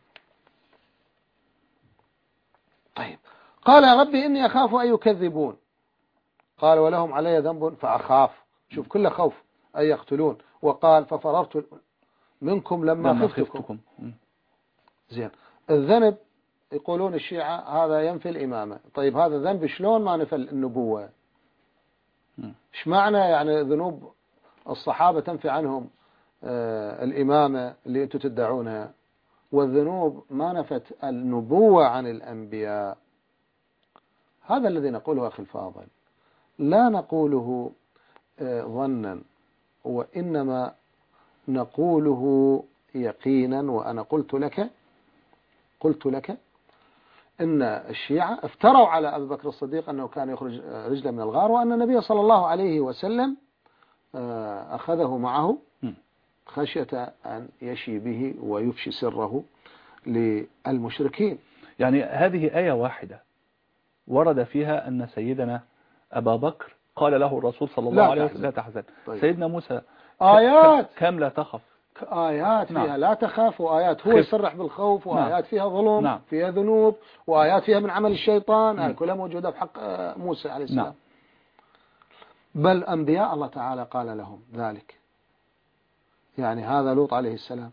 طيب قال يا ربي إني أخاف أن يكذبون، قال ولهم علي ذنب فأخاف، شوف كله خوف أن يقتلون، وقال ففررت منكم لما, لما خفتكم, خفتكم. زين. الذنب يقولون الشيعة هذا ينفي الإمامة. طيب هذا ذنب شلون ما نفى النبوة؟ ايش معنى يعني ذنوب الصحابة تنفي عنهم آه الإمامة اللي أنتم تدعونها، والذنوب ما نفت النبوة عن الأنبياء؟ هذا الذي نقوله أخي الفاضل، لا نقوله آه ظنا، وإنما نقوله يقينا. وأنا قلت لك قلت لك إن الشيعة افتروا على أبي بكر الصديق أنه كان يخرج رجلا من الغار، وأن النبي صلى الله عليه وسلم أخذه معه خشية أن يشي به ويفشي سره للمشركين. يعني هذه آية واحدة ورد فيها أن سيدنا أبا بكر قال له الرسول صلى الله عليه وسلم لا تحزن. طيب. سيدنا موسى آيات كم لا تخف، آيات فيها نعم. لا تخاف، وآيات هو خف. يصرح بالخوف، وآيات نعم. فيها ظلم نعم. فيها ذنوب، وآيات فيها من عمل الشيطان، هذه كلها موجودة في حق موسى عليه السلام. نعم. بل أنبياء الله تعالى قال لهم ذلك. يعني هذا لوط عليه السلام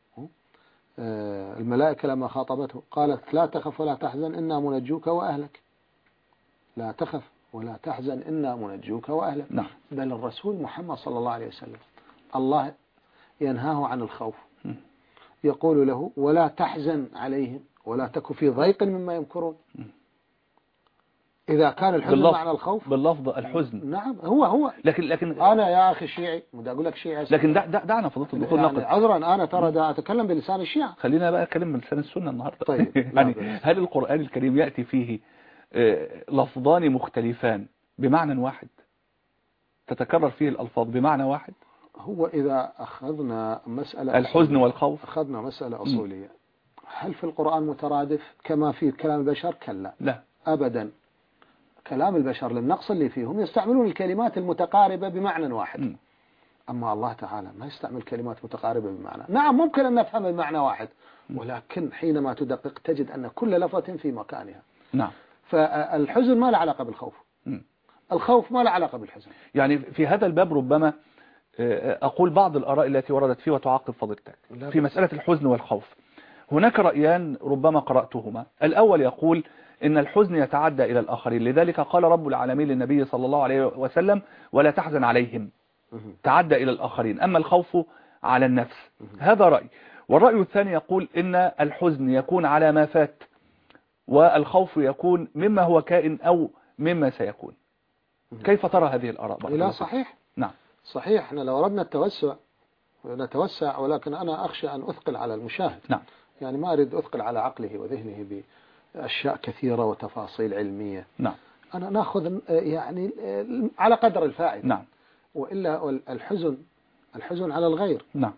الملائكة لما خاطبته قالت لا تخف ولا تحزن إنا منجوك وأهلك، لا تخف ولا تحزن إنا منجوك وأهلك. نعم. بل الرسول محمد صلى الله عليه وسلم الله ينهاه عن الخوف، يقول له ولا تحزن عليهم ولا تك في ضيق مما يمكرون. إذا كان الحزن معنى الخوف باللفظ الحزن. نعم هو هو لكن لكن أنا يا أخي شيعي بدي أقول لك شيعي، لكن دع دع دعنا فضيلة الدكتور يعني نقل. عذرا أنا ترى دا أتكلم بلسان الشيعة، خلينا بقى أتكلم بلسان السنة النهاردة. طيب. يعني هل القرآن الكريم يأتي فيه لفظان مختلفان بمعنى واحد، تتكرر فيه الألفاظ بمعنى واحد؟ هو إذا أخذنا مسألة الحزن والخوف، أخذنا مسألة أصولية، هل في القرآن مترادف كما في كلام البشر؟ كلا لا أبدا. كلام البشر للنقص اللي فيهم يستعملون الكلمات المتقاربة بمعنى واحد. م. أما الله تعالى ما يستعمل كلمات متقاربة بمعنى. نعم ممكن أن نفهم المعنى واحد، ولكن حينما تدقق تجد أن كل لفظة في مكانها. نعم. فالحزن ما له علاقة بالخوف، م. الخوف ما له علاقة بالحزن. يعني في هذا الباب ربما أقول بعض الآراء التي وردت فيه وتعقب فضيلتك في مسألة الحزن والخوف. هناك رأيان ربما قرأتهما. الأول يقول إن الحزن يتعدى إلى الآخرين، لذلك قال رب العالمين للنبي صلى الله عليه وسلم ولا تحزن عليهم، تعدى إلى الآخرين. أما الخوف على النفس. هذا رأي. والرأي الثاني يقول إن الحزن يكون على ما فات، والخوف يكون مما هو كائن أو مما سيكون. كيف ترى هذه الآراء؟ لا صحيح. نعم صحيح. احنا لو أردنا التوسع نتوسع، ولكن أنا أخشى أن أثقل على المشاهد. نعم. يعني ما أريد أثقل على عقله وذهنه بأشياء كثيرة وتفاصيل علمية. نعم. أنا نأخذ يعني على قدر الفائدة. نعم. وإلا الحزن الحزن على الغير. نعم.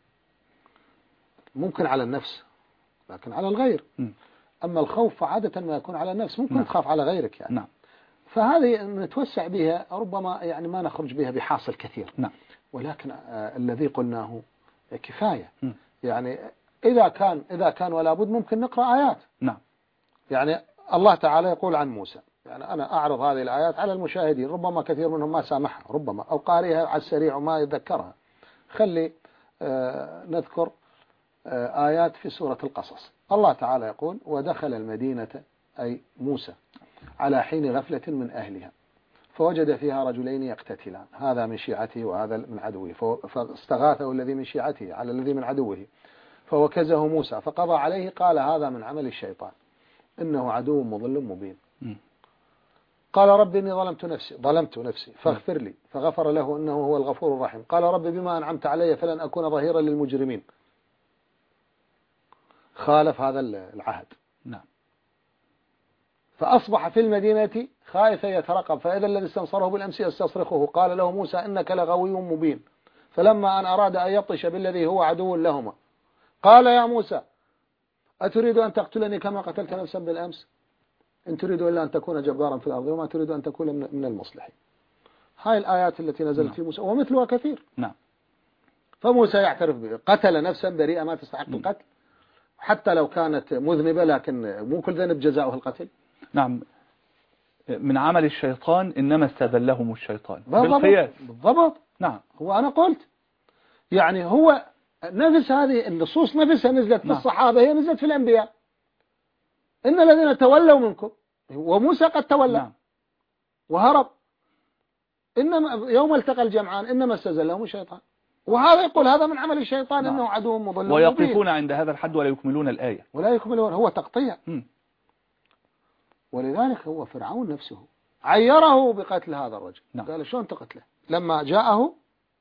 ممكن على النفس لكن على الغير. م. أما الخوف عادة ما يكون على النفس، ممكن نعم. تخاف على غيرك يعني. نعم. فهذه نتوسع بها ربما يعني ما نخرج بها بحاصل كثير. نعم. ولكن آه الذي قلناه كفاية. م. يعني إذا كان إذا كان ولا بد ممكن نقرأ آيات. نعم. يعني الله تعالى يقول عن موسى، يعني أنا أعرض هذه الآيات على المشاهدين، ربما كثير منهم ما سامحها ربما أو قارئها على السريع وما يتذكرها. خلي آه نذكر آه آيات في سورة القصص. الله تعالى يقول ودخل المدينة أي موسى على حين غفلة من أهلها فوجد فيها رجلين يقتتلان، هذا من شيعته وهذا من عدوه، فاستغاثه الذي من شيعته على الذي من عدوه فوكزه موسى فقضى عليه قال هذا من عمل الشيطان إنه عدو مضل مبين. م. قال رب إني ظلمت نفسي ظلمت نفسي فاغفر لي فغفر له إنه هو الغفور الرحيم. قال رب بما أنعمت علي فلن أكون ظهيرا للمجرمين. خالف هذا العهد. نعم. فأصبح في المدينة خائفا يترقب فإذا الذي استنصره بالأمس يستصرخه قال له موسى إنك لغوي مبين. فلما أن أراد أن يبطش بالذي هو عدو لهما قال يا موسى أتريد أن تقتلني كما قتلت نفسا بالأمس؟ إن تريد إلا أن تكون جبارا في الأرض وما تريد أن تكون من المصلحين. هاي الآيات التي نزلت نعم. في موسى ومثلها كثير. نعم. فموسى يعترف به، قتل نفسا بريئة ما تستحق م. القتل حتى لو كانت مذنبة، لكن مو كل ذنب جزاؤه القتل. نعم. من عمل الشيطان إنما استذلهم الشيطان بالضبط. بالقياس. بالضبط. نعم. هو أنا قلت يعني هو نفس هذه النصوص نفسها نزلت في نعم. الصحابة، هي نزلت في الأنبياء. إن الذين تولوا منكم، وموسى قد تولى نعم. وهرب، إنما يوم التقى الجمعان إنما استزلهم الشيطان. وهذا يقول هذا من عمل الشيطان. نعم. إنه عدو مضل ويقفون مبين. عند هذا الحد ولا يكملون الآية. ولا يكملون، هو تقطيع. م. ولذلك هو فرعون نفسه عيره بقتل هذا الرجل. نعم. قال شلون تقتله؟ لما جاءه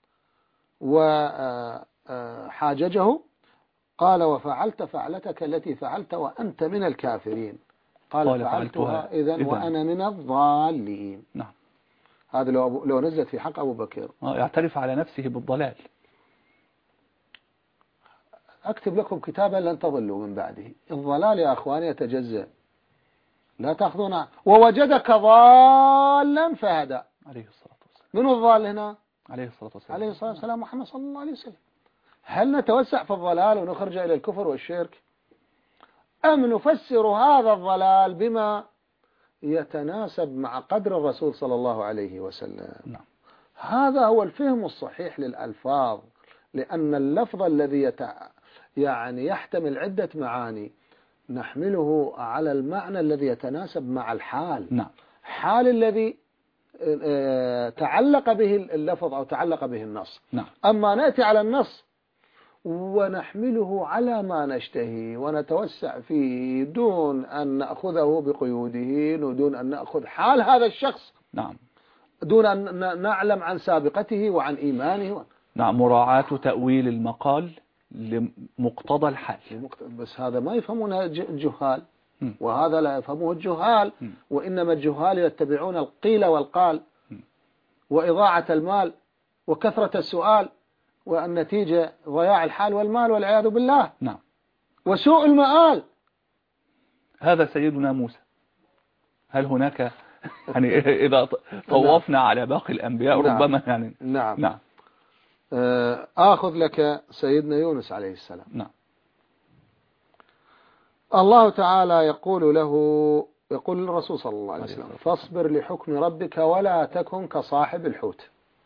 وحاججه قال وفعلت فعلتك التي فعلت وأنت من الكافرين. قال, قال فعلتها إذن وأنا من الضالين. نعم. هذا لو لو نزلت في حق أبو بكر يعترف على نفسه بالضلال. أكتب لكم كتابا لن تضلوا من بعده. الضلال يا أخواني يتجزأ، لا تأخذون. ووجدك ضالا فهدى. عليه الصلاة والسلام. من الضال هنا؟ عليه الصلاة والسلام. عليه الصلاة والسلام محمد صلى الله عليه وسلم. هل نتوسع في الضلال ونخرج إلى الكفر والشرك، أم نفسر هذا الضلال بما يتناسب مع قدر الرسول صلى الله عليه وسلم؟ نعم. هذا هو الفهم الصحيح للألفاظ، لأن اللفظ الذي يتع... يعني يحتمل عدة معاني نحمله على المعنى الذي يتناسب مع الحال. نعم. حال الذي تعلق به اللفظ أو تعلق به النص. نعم. أما نأتي على النص ونحمله على ما نشتهي ونتوسع فيه دون أن نأخذه بقيوده، ودون أن نأخذ حال هذا الشخص. نعم. دون أن نعلم عن سابقته وعن إيمانه. نعم. مراعاة تأويل المقال لمقتضى الحال. بس هذا ما يفهمونه الجهال، وهذا لا يفهمه الجهال. وإنما الجهال يتبعون القيل والقال وإضاعة المال وكثرة السؤال، والنتيجة ضياع الحال والمال والعياذ بالله. نعم. وسوء المآل. هذا سيدنا موسى. هل هناك يعني إذا طوفنا نعم. على باقي الأنبياء نعم. ربما يعني نعم. نعم. آخذ لك سيدنا يونس عليه السلام. نعم. الله تعالى يقول له، يقول للرسول صلى الله عليه وسلم فاصبر لحكم ربك ولا تكن كصاحب الحوت.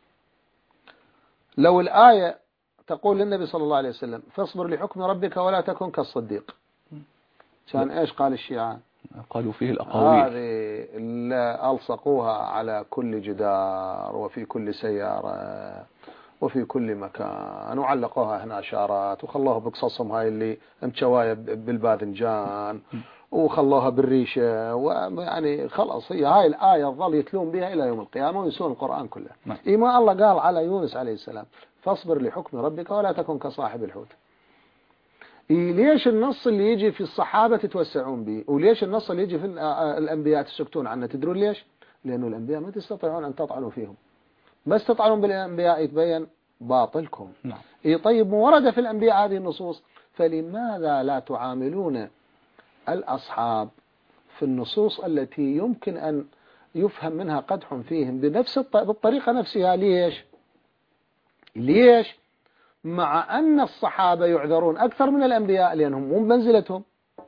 لو الآية تقول للنبي صلى الله عليه وسلم فاصبر لحكم ربك ولا تكن كالصديق، كان ايش قال الشيعة؟ قالوا فيه الأقاويل هذه اللي ألصقوها على كل جدار وفي كل سيارة وفي كل مكان، وعلقوها هنا إشارات، وخلوها بقصصهم هاي اللي مشواية بالباذنجان، وخلوها بالريشة، ويعني خلاص هي هاي الآية ظل يتلون بها إلى يوم القيامة وينسون القرآن كله. إيما الله قال على يونس عليه السلام فاصبر لحكم ربك ولا تكن كصاحب الحوت. ليش النص اللي يجي في الصحابة تتوسعون به، وليش النص اللي يجي في الأنبياء تسكتون عنه؟ تدرون ليش؟ لأنه الأنبياء ما تستطيعون أن تطعنوا فيهم، بس تطعنون بالأنبياء يتبين باطلكم. نعم. إيه طيب ورد في الأنبياء هذه النصوص، فلماذا لا تعاملون الأصحاب في النصوص التي يمكن أن يفهم منها قدح فيهم بنفس بالطريقة نفسها؟ ليش؟ ليش؟ مع أن الصحابة يعذرون أكثر من الأنبياء لأنهم مو بمنزلتهم،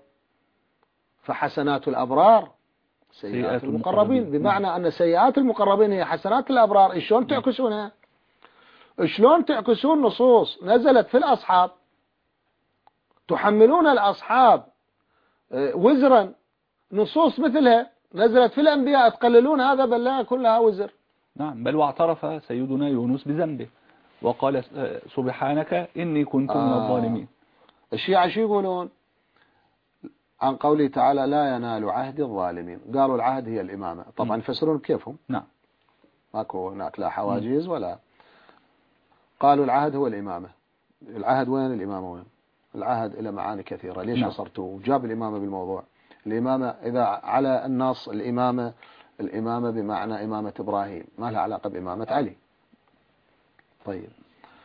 فحسنات الأبرار سيئات المقربين، بمعنى أن سيئات المقربين هي حسنات الأبرار. شلون تعكسونها؟ شلون تعكسون نصوص نزلت في الأصحاب تحملون الأصحاب وزرا نصوص مثلها نزلت في الأنبياء تقللون هذا، بل لا كلها وزر. نعم. بل واعترف سيدنا يونس بذنبه وقال سبحانك إني كنت آه. من الظالمين. الشيعة شو يقولون عن قوله تعالى لا ينال عهد الظالمين؟ قالوا العهد هي الإمامة. طبعا يفسرون بكيفهم. نعم. ماكو هناك لا حواجز ولا. قالوا العهد هو الإمامة. العهد وين؟ الإمامة وين؟ العهد إلى معاني كثيرة. ليش حصرته وجاب الإمامة بالموضوع؟ الإمامة إذا على النص الإمامة الإمامة بمعنى إمامة إبراهيم، ما لها علاقة بإمامة علي. طيب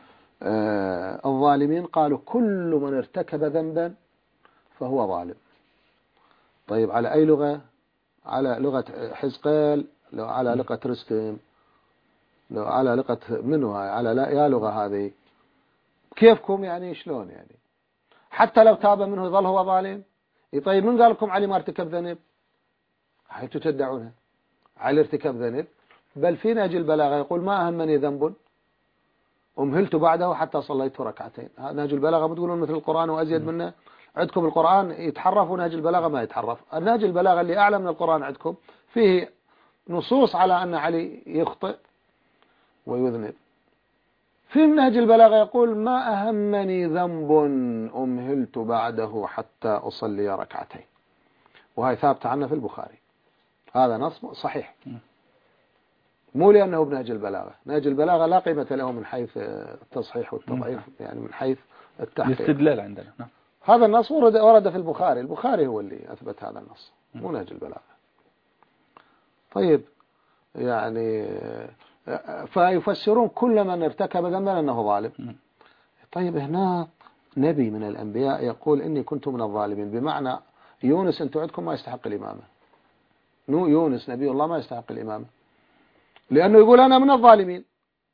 آه الظالمين قالوا كل من ارتكب ذنبا فهو ظالم. طيب على أي لغة؟ على لغة حزقيل، لو على لغة رستم، لو على لغة منها، على لا يا لغة هذه كيفكم يعني شلون يعني؟ حتى لو تاب منه يظل هو ظالم. طيب من قال لكم علي ما ارتكب ذنب؟ هاي تدعونها علي ارتكب ذنب؟ بل في نهج البلاغة يقول ما أهمني ذنب أمهلت بعده حتى صليت ركعتين. نهج البلاغة بتقولون مثل القرآن وأزيد منه؟ عندكم القرآن يتحرف ونهج البلاغة ما يتحرف. النهج البلاغة اللي أعلى من القرآن عندكم فيه نصوص على أن علي يخطئ ويذنب. في نهج البلاغة يقول ما أهمني ذنب أمهلت بعده حتى أصلي ركعتين، وهي ثابتة عنا في البخاري. هذا نص صحيح، مو لأنه بنهج البلاغة. نهج البلاغة لا قيمة له من حيث التصحيح والتضعيف، يعني من حيث التحقيق. الاستدلال عندنا. نعم. هذا النص ورد ورد في البخاري، البخاري هو اللي أثبت هذا النص، مو نهج البلاغة. طيب يعني فيفسرون كل من ارتكب ذنبا أنه ظالم. طيب هنا نبي من الأنبياء يقول إني كنت من الظالمين، بمعنى يونس أنتم عندكم ما يستحق الإمامة. نو يونس نبي الله ما يستحق الإمامة، لأنه يقول أنا من الظالمين،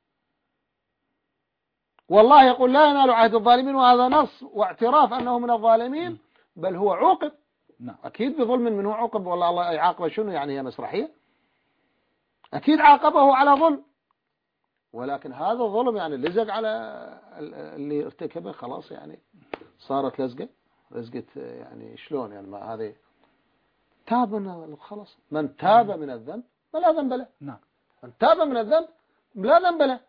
والله يقول لا ينال عهد الظالمين، وهذا نص واعتراف أنه من الظالمين، بل هو عوقب. أكيد بظلم من هو عوقب، والله الله يعاقبه شنو يعني؟ هي مسرحية؟ أكيد عاقبه على ظلم، ولكن هذا الظلم يعني لزق على اللي ارتكبه، خلاص يعني صارت لزقة لزقة يعني شلون يعني؟ ما هذه تاب من خلاص، من تاب من الذنب فلا ذنب له. نعم. من تاب من الذنب لا ذنب له.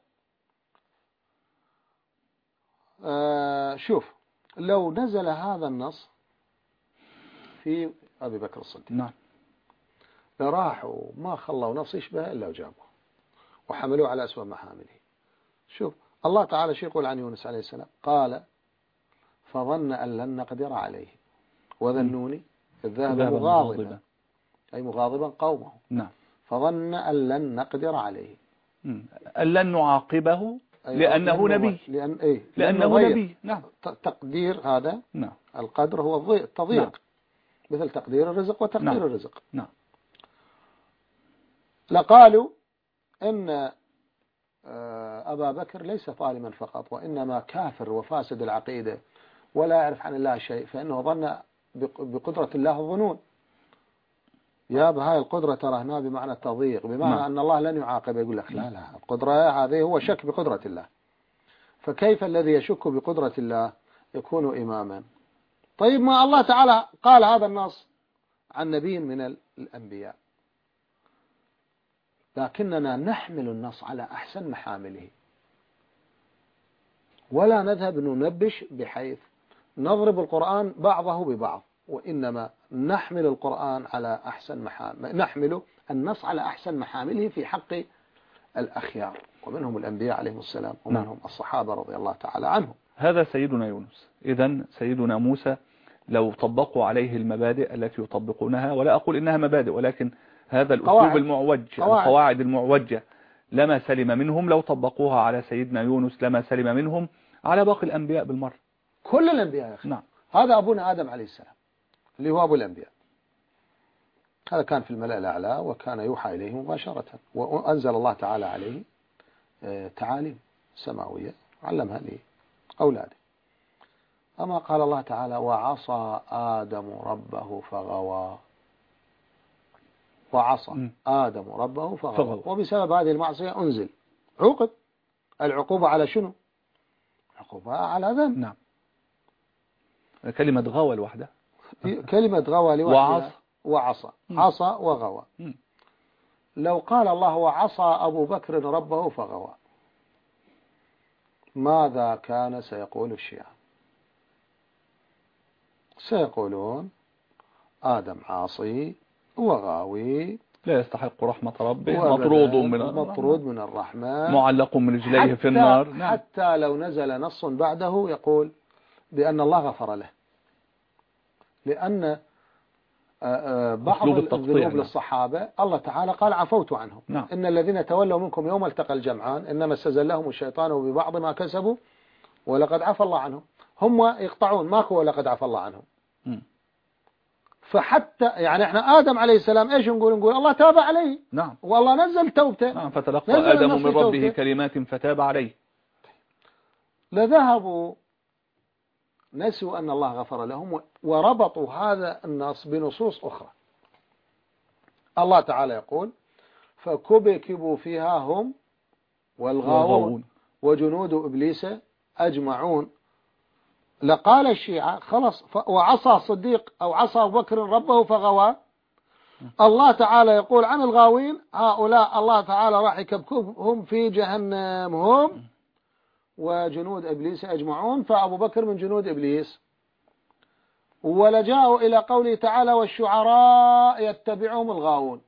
آه شوف، لو نزل هذا النص في أبي بكر الصديق، نعم، راحوا ما خلوا نص يشبه إلا وجابوه وحملوه على أسوأ محامله. شوف الله تعالى شو يقول عن يونس عليه السلام؟ قال فظن أن لن نقدر عليه وظنوني إذ ذهب مغاضبا، أي مغاضبا قومه. نعم. فظن أن لن نقدر عليه، أن لن نعاقبه لأنه نبي، لأن إيه؟ لأنه نبي. نعم. تقدير هذا. نعم. القدر هو التضييق. نعم. مثل تقدير الرزق وتقدير. نعم. الرزق. نعم. لقالوا إن أبا بكر ليس ظالما فقط، وإنما كافر وفاسد العقيدة ولا يعرف عن الله شيء، فإنه ظن بقدرة الله الظنون. يا بهاي القدرة ترى هنا بمعنى التضييق، بمعنى نعم. أن الله لن يعاقب. يقول لك لا لا، القدرة هذه هو شك بقدرة الله، فكيف الذي يشك بقدرة الله يكون إماما؟ طيب ما الله تعالى قال هذا النص عن نبي من الأنبياء، لكننا نحمل النص على أحسن محامله، ولا نذهب ننبش بحيث نضرب القرآن بعضه ببعض، وإنما نحمل القرآن على أحسن محامل، نحمل النص على أحسن محامله في حق الأخيار، ومنهم الأنبياء عليهم السلام، ومنهم الصحابة رضي الله تعالى عنهم. هذا سيدنا يونس. إذن سيدنا موسى لو طبقوا عليه المبادئ التي يطبقونها، ولا أقول إنها مبادئ، ولكن هذا الأسلوب المعوج، قواعد. القواعد المعوجة لما سلم منهم، لو طبقوها على سيدنا يونس لما سلم منهم على باقي الأنبياء بالمرة. كل الأنبياء يا أخي. نعم. هذا أبونا آدم عليه السلام اللي هو أبو الأنبياء، هذا كان في الملأ الأعلى وكان يوحى إليه مباشرة، وأنزل الله تعالى عليه تعاليم سماوية علمها لأولاده. أما قال الله تعالى وعصى آدم ربه فغوى، وعصى م. آدم ربه فغوى. فغوى، وبسبب هذه المعصية أنزل عوقب. العقوبة على شنو؟ عقوبة على ذنب. نعم. كلمة غوى الوحدة، كلمة غوى لوحدها. وعصى وعصى م. عصى وغوى. م. لو قال الله وعصى أبو بكر ربه فغوى، ماذا كان سيقول الشيعة؟ سيقولون آدم عاصي وغاوي، لا يستحق رحمة ربه، مطرود من مطرود من الرحمة، معلق من رجليه في النار. نعم. حتى لو نزل نص بعده يقول بأن الله غفر له، لأن بعض الذنوب للصحابة الله تعالى قال عفوت عنهم. نعم. إن الذين تولوا منكم يوم التقى الجمعان إنما استزلهم الشيطان ببعض ما كسبوا ولقد عفى الله عنهم. هم يقطعون ماكو ولقد عفى الله عنهم. م. فحتى يعني احنا آدم عليه السلام ايش نقول نقول الله تاب عليه. نعم. والله نزل توبته. نعم. فتلقى آدم من ربه توبته. كلمات فتاب عليه. لذهبوا نسوا أن الله غفر لهم وربطوا هذا النص بنصوص أخرى. الله تعالى يقول فكبكبوا فيها هم والغاوون وجنود إبليس أجمعون. لقال الشيعة خلص وعصى الصديق أو عصى أبو بكر ربه فغوى. الله تعالى يقول عن الغاوين هؤلاء الله تعالى راح يكبكبهم في جهنم هم وجنود إبليس أجمعون. فأبو بكر من جنود إبليس. ولجاءوا إلى قوله تعالى والشعراء يتبعهم الغاوون.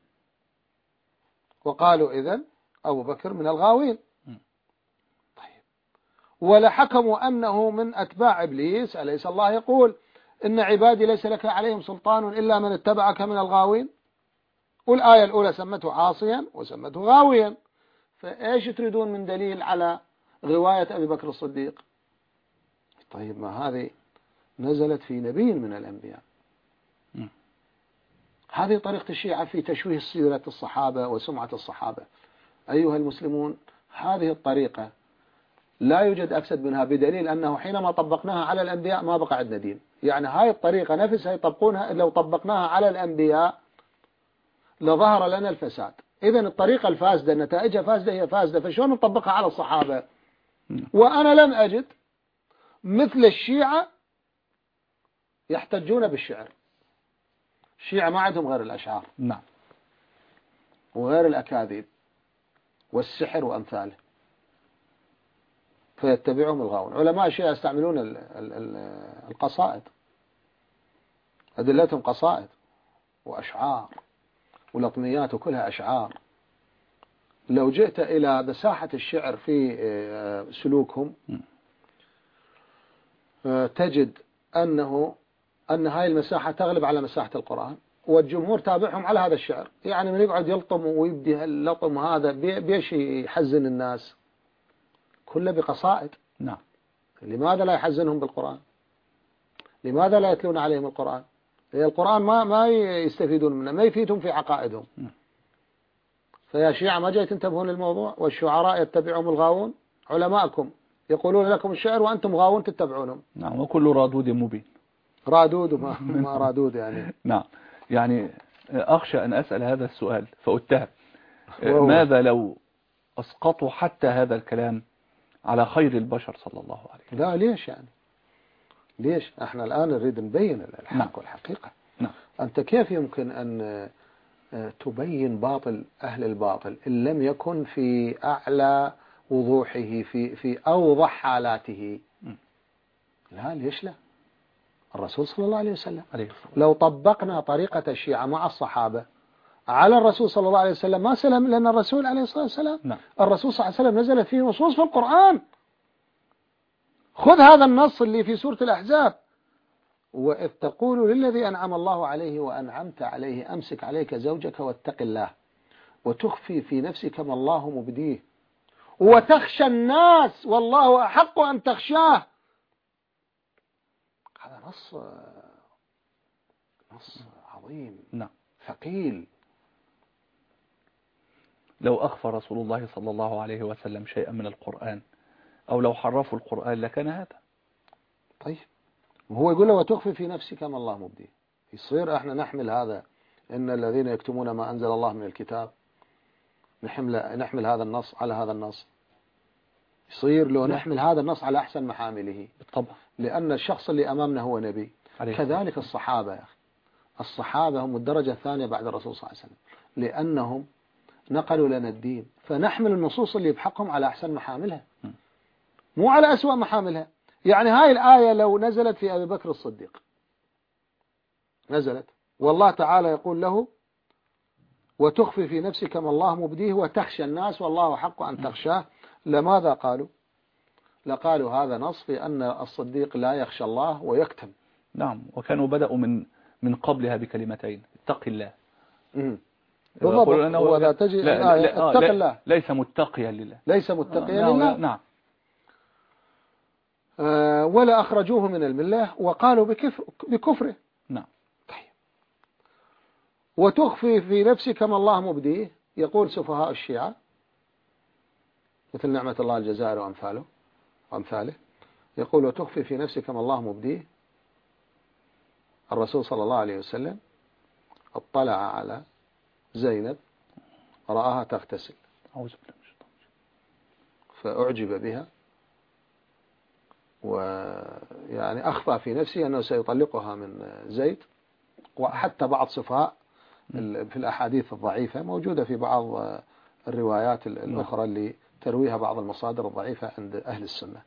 وقالوا إذن أبو بكر من الغاوين. طيب ولحكموا أنه من أتباع إبليس. أليس الله يقول إن عبادي ليس لك عليهم سلطان إلا من اتبعك من الغاوين. والآية الأولى سمته عاصيا وسمته غاويا. فإيش تريدون من دليل على غواية أبي بكر الصديق؟ طيب ما هذه نزلت في نبي من الأنبياء. م. هذه طريقة الشيعة في تشويه سيرة الصحابة وسمعة الصحابة. أيها المسلمون هذه الطريقة لا يوجد أفسد منها بدليل أنه حينما طبقناها على الأنبياء ما بقى عندنا دين. يعني هاي الطريقة نفسها يطبقونها لو طبقناها على الأنبياء لظهر لنا الفساد. إذن الطريقة الفاسدة نتائجها فاسدة هي فاسدة. فشون نطبقها على الصحابة؟ وأنا لم أجد مثل الشيعة يحتجون بالشعر. الشيعة ما عندهم غير الأشعار. نعم. وغير الأكاذيب والسحر وأمثاله. فيتبعهم الغاوون. علماء الشيعة يستعملون ال ال ال القصائد. أدلتهم قصائد وأشعار ولطميات وكلها أشعار. لو جئت إلى مساحة الشعر في سلوكهم تجد أنه أن هاي المساحة تغلب على مساحة القرآن. والجمهور تابعهم على هذا الشعر. يعني من يقعد يلطم ويبدي اللطم هذا بيش يحزن الناس كله بقصائد. نعم. لماذا لا يحزنهم بالقرآن؟ لماذا لا يتلون عليهم القرآن؟ القرآن ما ما يستفيدون منه ما يفيدهم في عقائدهم. م. فيا شيعة ما جاي تنتبهون للموضوع. والشعراء يتبعهم الغاوون. علماءكم يقولون لكم الشعر وأنتم غاوون تتبعونهم. نعم. وكل رادود مبين. رادود وما ما رادود يعني. نعم. يعني أخشى أن أسأل هذا السؤال فأتهم ماذا لو أسقطوا حتى هذا الكلام على خير البشر صلى الله عليه وسلم؟ لا ليش يعني ليش احنا الآن نريد نبين الحق. نعم. والحقيقة. نعم. أنت كيف يمكن أن تبين باطل أهل الباطل إن لم يكن في أعلى وضوحه في في أوضح حالاته؟ م. لا ليش لا؟ الرسول صلى الله عليه وسلم عليه لو طبقنا طريقة الشيعة مع الصحابة على الرسول صلى الله عليه وسلم ما سلم. لأن الرسول عليه الصلاة والسلام نعم. الرسول صلى الله عليه وسلم نزلت فيه نصوص في القرآن. خذ هذا النص اللي في سورة الأحزاب وإذ تقول للذي أنعم الله عليه وأنعمت عليه أمسك عليك زوجك واتق الله وتخفي في نفسك ما الله مبديه وتخشى الناس والله أحق أن تخشاه. هذا نص نص عظيم. نعم. ثقيل. لو أخفى رسول الله صلى الله عليه وسلم شيئا من القرآن أو لو حرفوا القرآن لكان هذا. طيب وهو يقول له وتخفي في نفسك ما الله مبديه. يصير احنا نحمل هذا إن الذين يكتمون ما أنزل الله من الكتاب نحمل نحمل هذا النص على هذا النص. يصير لو نحمل هذا النص على أحسن محامله بالطبع. لأن الشخص اللي أمامنا هو نبي. كذلك الصحابة يا أخي. الصحابة هم الدرجة الثانية بعد الرسول صلى الله عليه وسلم لأنهم نقلوا لنا الدين. فنحمل النصوص اللي بحقهم على أحسن محاملها مو على أسوأ محاملها. يعني هاي الآية لو نزلت في أبي بكر الصديق نزلت والله تعالى يقول له وتخفي في نفسك ما الله مبديه وتخشى الناس والله حق أن تخشاه لماذا قالوا؟ لقالوا هذا نص في أن الصديق لا يخشى الله ويكتم. نعم. وكانوا بدأوا من من قبلها بكلمتين اتق الله. امم بالضبط. ولا تجي لا لا لا لا. اتق الله. ليس متقيا لله. ليس متقيا آه. لله. نعم. آه ولا أخرجوه من الملة وقالوا بكفر بكفره. نعم. طيب. وتخفي في نفسك ما الله مبديه، يقول سفهاء الشيعة مثل نعمة الله الجزائر وأمثاله وأمثاله، يقول وتخفي في نفسك ما الله مبديه. الرسول صلى الله عليه وسلم اطلع على زينب رآها تغتسل فأعجب بها، ويعني أخفى في نفسه أنه سيطلقها من زيد. وحتى بعض صفاء في الأحاديث الضعيفة موجودة في بعض الروايات الأخرى اللي ترويها بعض المصادر الضعيفة عند أهل السنة.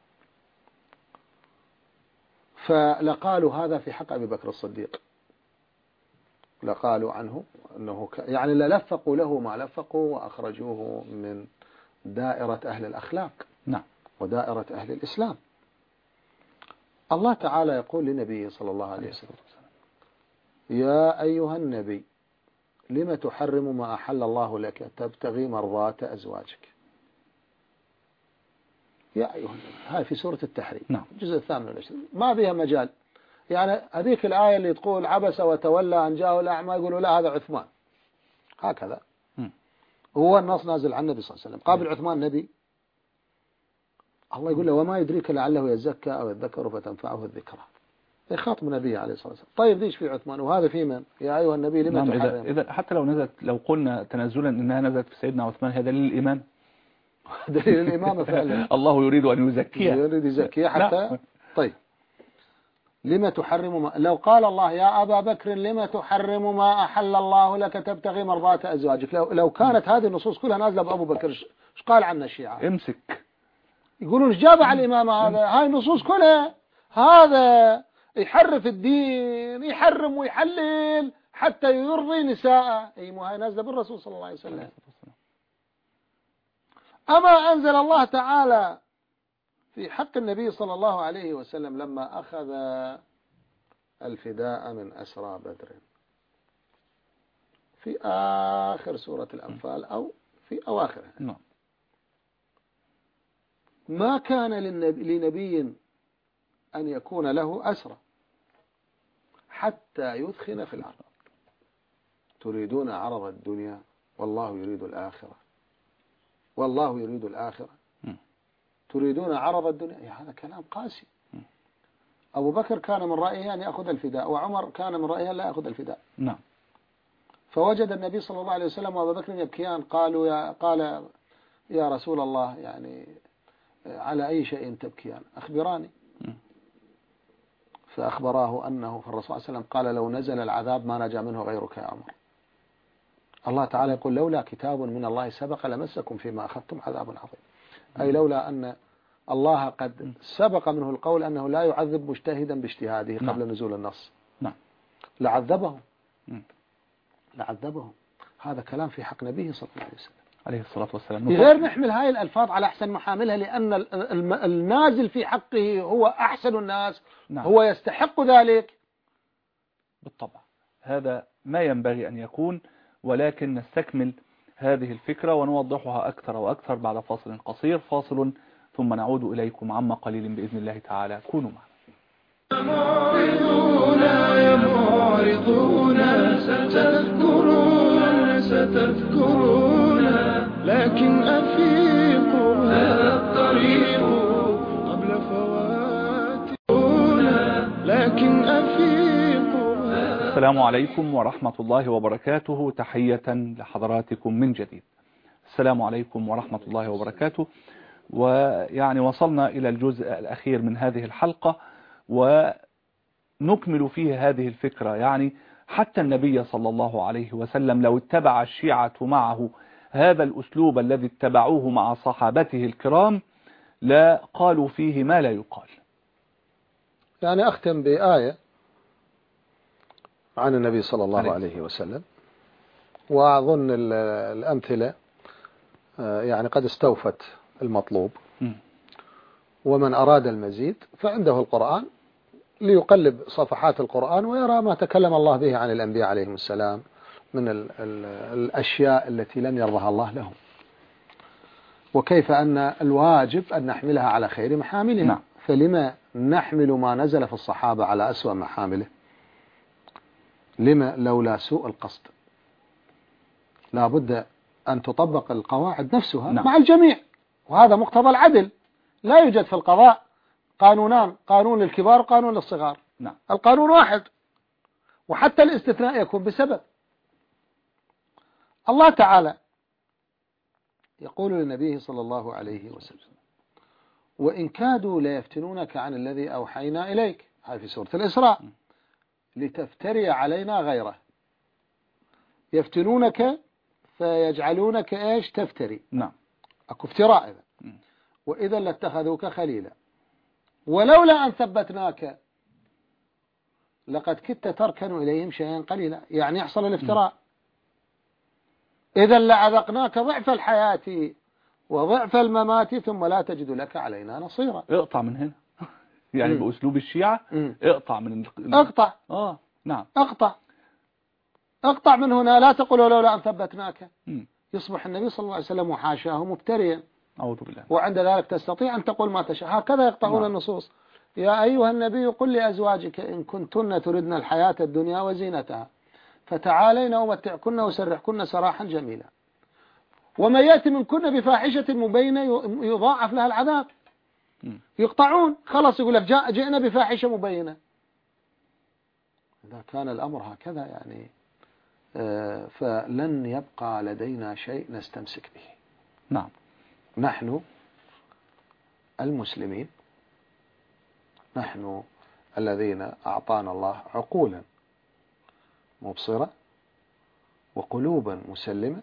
فلقالوا هذا في حق أبي بكر الصديق، لقالوا عنه أنه ك... يعني للفقوا له ما لفقوا وأخرجوه من دائرة أهل الأخلاق. نعم. ودائرة أهل الإسلام. الله تعالى يقول لنبيه صلى الله عليه وسلم يا أيها النبي لم تحرم ما أحل الله لك تبتغي مرضات أزواجك. يا أيها النبي، هاي في سورة التحريم. نعم. الجزء الثامن والعشرين، ما بها مجال. يعني هذيك الآية اللي تقول عبس وتولى أن جاءه الأعمى يقولوا لا هذا عثمان، هكذا. م. هو النص نازل عن النبي صلى الله عليه وسلم. قابل عثمان نبي، الله يقول له وما يدريك لعله يزكى أو يذكر فتنفعه الذكرى. يخاطب النبي عليه الصلاة والسلام. طيب ليش في عثمان وهذا في من؟ يا أيها النبي لما نعم. تحرم؟ إذا, إذا حتى لو نزلت، لو قلنا تنازلا إنها نزلت في سيدنا عثمان، هذا دليل الإيمان. دليل الإمامة فعلا. الله يريد أن يزكيه. يريد يزكيه حتى. طيب لما تحرم ما... لو قال الله يا أبا بكر لما تحرم ما أحل الله لك تبتغي مرضات أزواجك، لو, لو كانت هذه النصوص كلها نازلة بأبو بكر ايش قال عنه الشيعة؟ امسك. يقولون ايش جاب على الإمامة هذا؟ هاي النصوص كلها هذا يحرف الدين، يحرم ويحلل حتى يرضي نساءه. أي مو هاي نازلة بالرسول صلى الله عليه وسلم. أما أنزل الله تعالى في حق النبي صلى الله عليه وسلم لما أخذ الفداء من أسرى بدر في آخر سورة الأنفال أو في أواخرها. نعم. ما كان للنبي لنبي أن يكون له أسرى حتى يثخن في الأرض. تريدون عرض الدنيا والله يريد الآخرة، والله يريد الآخرة. تريدون عرض الدنيا، يا هذا كلام قاسي. أبو بكر كان من رأيه أن يأخذ الفداء، وعمر كان من رأيه لا يأخذ الفداء. نعم. فوجد النبي صلى الله عليه وسلم وأبو بكر يبكيان. قالوا يا قال يا رسول الله يعني على أي شيء تبكيان؟ أخبراني. فأخبراه أنه في الرسول صلى الله عليه وسلم قال لو نزل العذاب ما نجا منه غيرك يا عمر. الله تعالى يقول لولا كتاب من الله سبق لمسكم فيما أخذتم عذاب عظيم. أي لولا أن الله قد سبق منه القول أنه لا يعذب مجتهدا باجتهاده قبل نعم. نزول النص. نعم. لعذبهم لعذبهم. هذا كلام في حق نبيه صلى الله عليه وسلم عليه الصلاة والسلام. غير نحمل هاي الألفاظ على أحسن محاملها، لأن النازل في حقه هو أحسن الناس. نعم. هو يستحق ذلك بالطبع. هذا ما ينبغي أن يكون، ولكن نستكمل هذه الفكرة ونوضحها أكثر وأكثر بعد فاصل قصير. فاصل ثم نعود إليكم عما قليل بإذن الله تعالى. كونوا معنا. معرضون يا معرضون ستذكرون ستذكرون لكن أفيقوا هذا الطريق قبل فواتكون لكن أفيقوا. السلام عليكم ورحمة الله وبركاته. تحية لحضراتكم من جديد. السلام عليكم ورحمة الله وبركاته. ويعني وصلنا إلى الجزء الأخير من هذه الحلقة ونكمل فيه هذه الفكرة. يعني حتى النبي صلى الله عليه وسلم لو اتبع الشيعة معه هذا الأسلوب الذي اتبعوه مع صحابته الكرام لا قالوا فيه ما لا يقال. يعني أختم بآية عن النبي صلى الله عليه وسلم، وأظن الأمثلة يعني قد استوفت المطلوب، ومن أراد المزيد فعنده القرآن ليقلب صفحات القرآن ويرى ما تكلم الله به عن الأنبياء عليهم السلام من ال ال الأشياء التي لم يرضها الله لهم، وكيف أن الواجب أن نحملها على خير محاملها. نعم. فلما نحمل ما نزل في الصحابة على أسوأ محامله؟ لما لولا سوء القصد؟ لا بد أن تطبق القواعد نفسها نعم. مع الجميع، وهذا مقتضى العدل. لا يوجد في القضاء قانونان، قانون للكبار وقانون للصغار. نعم. القانون واحد، وحتى الاستثناء يكون بسبب. الله تعالى يقول لنبيه صلى الله عليه وسلم: وإن كادوا ليفتنونك عن الذي أوحينا إليك، هذه في سورة الإسراء، لتفتري علينا غيره. يفتنونك فيجعلونك إيش؟ تفتري. نعم. أكو افتراء إذا، وإذا لاتخذوك خليلا ولولا أن ثبتناك لقد كدت تركن إليهم شيئا قليلا، يعني يحصل الافتراء. إذا لعذقناك ضعف الحياة وضعف الممات ثم لا تجد لك علينا نصيرا. اقطع من هنا يعني م. بأسلوب الشيعة م. اقطع من اقطع آه نعم اقطع اقطع من هنا، لا تقولوا لولا أن ثبتناك. م. يصبح النبي صلى الله عليه وسلم وحاشاه مبتريا، أعوذ بالله، وعند ذلك تستطيع أن تقول ما تشاء. هكذا يقطعون نعم. النصوص. يا أيها النبي قل لأزواجك إن كنتن تردن الحياة الدنيا وزينتها فتعالين أمتعكن وسرحكن سراحا جميلا، وما يأتي منكن بفاحشة مبينة يضاعف لها العذاب. يقطعون، خلاص يقول لك جاء جئنا بفاحشة مبينة. إذا كان الأمر هكذا يعني آه فلن يبقى لدينا شيء نستمسك به. نعم. نحن المسلمين، نحن الذين أعطانا الله عقولا مبصرة وقلوبا مسلمة،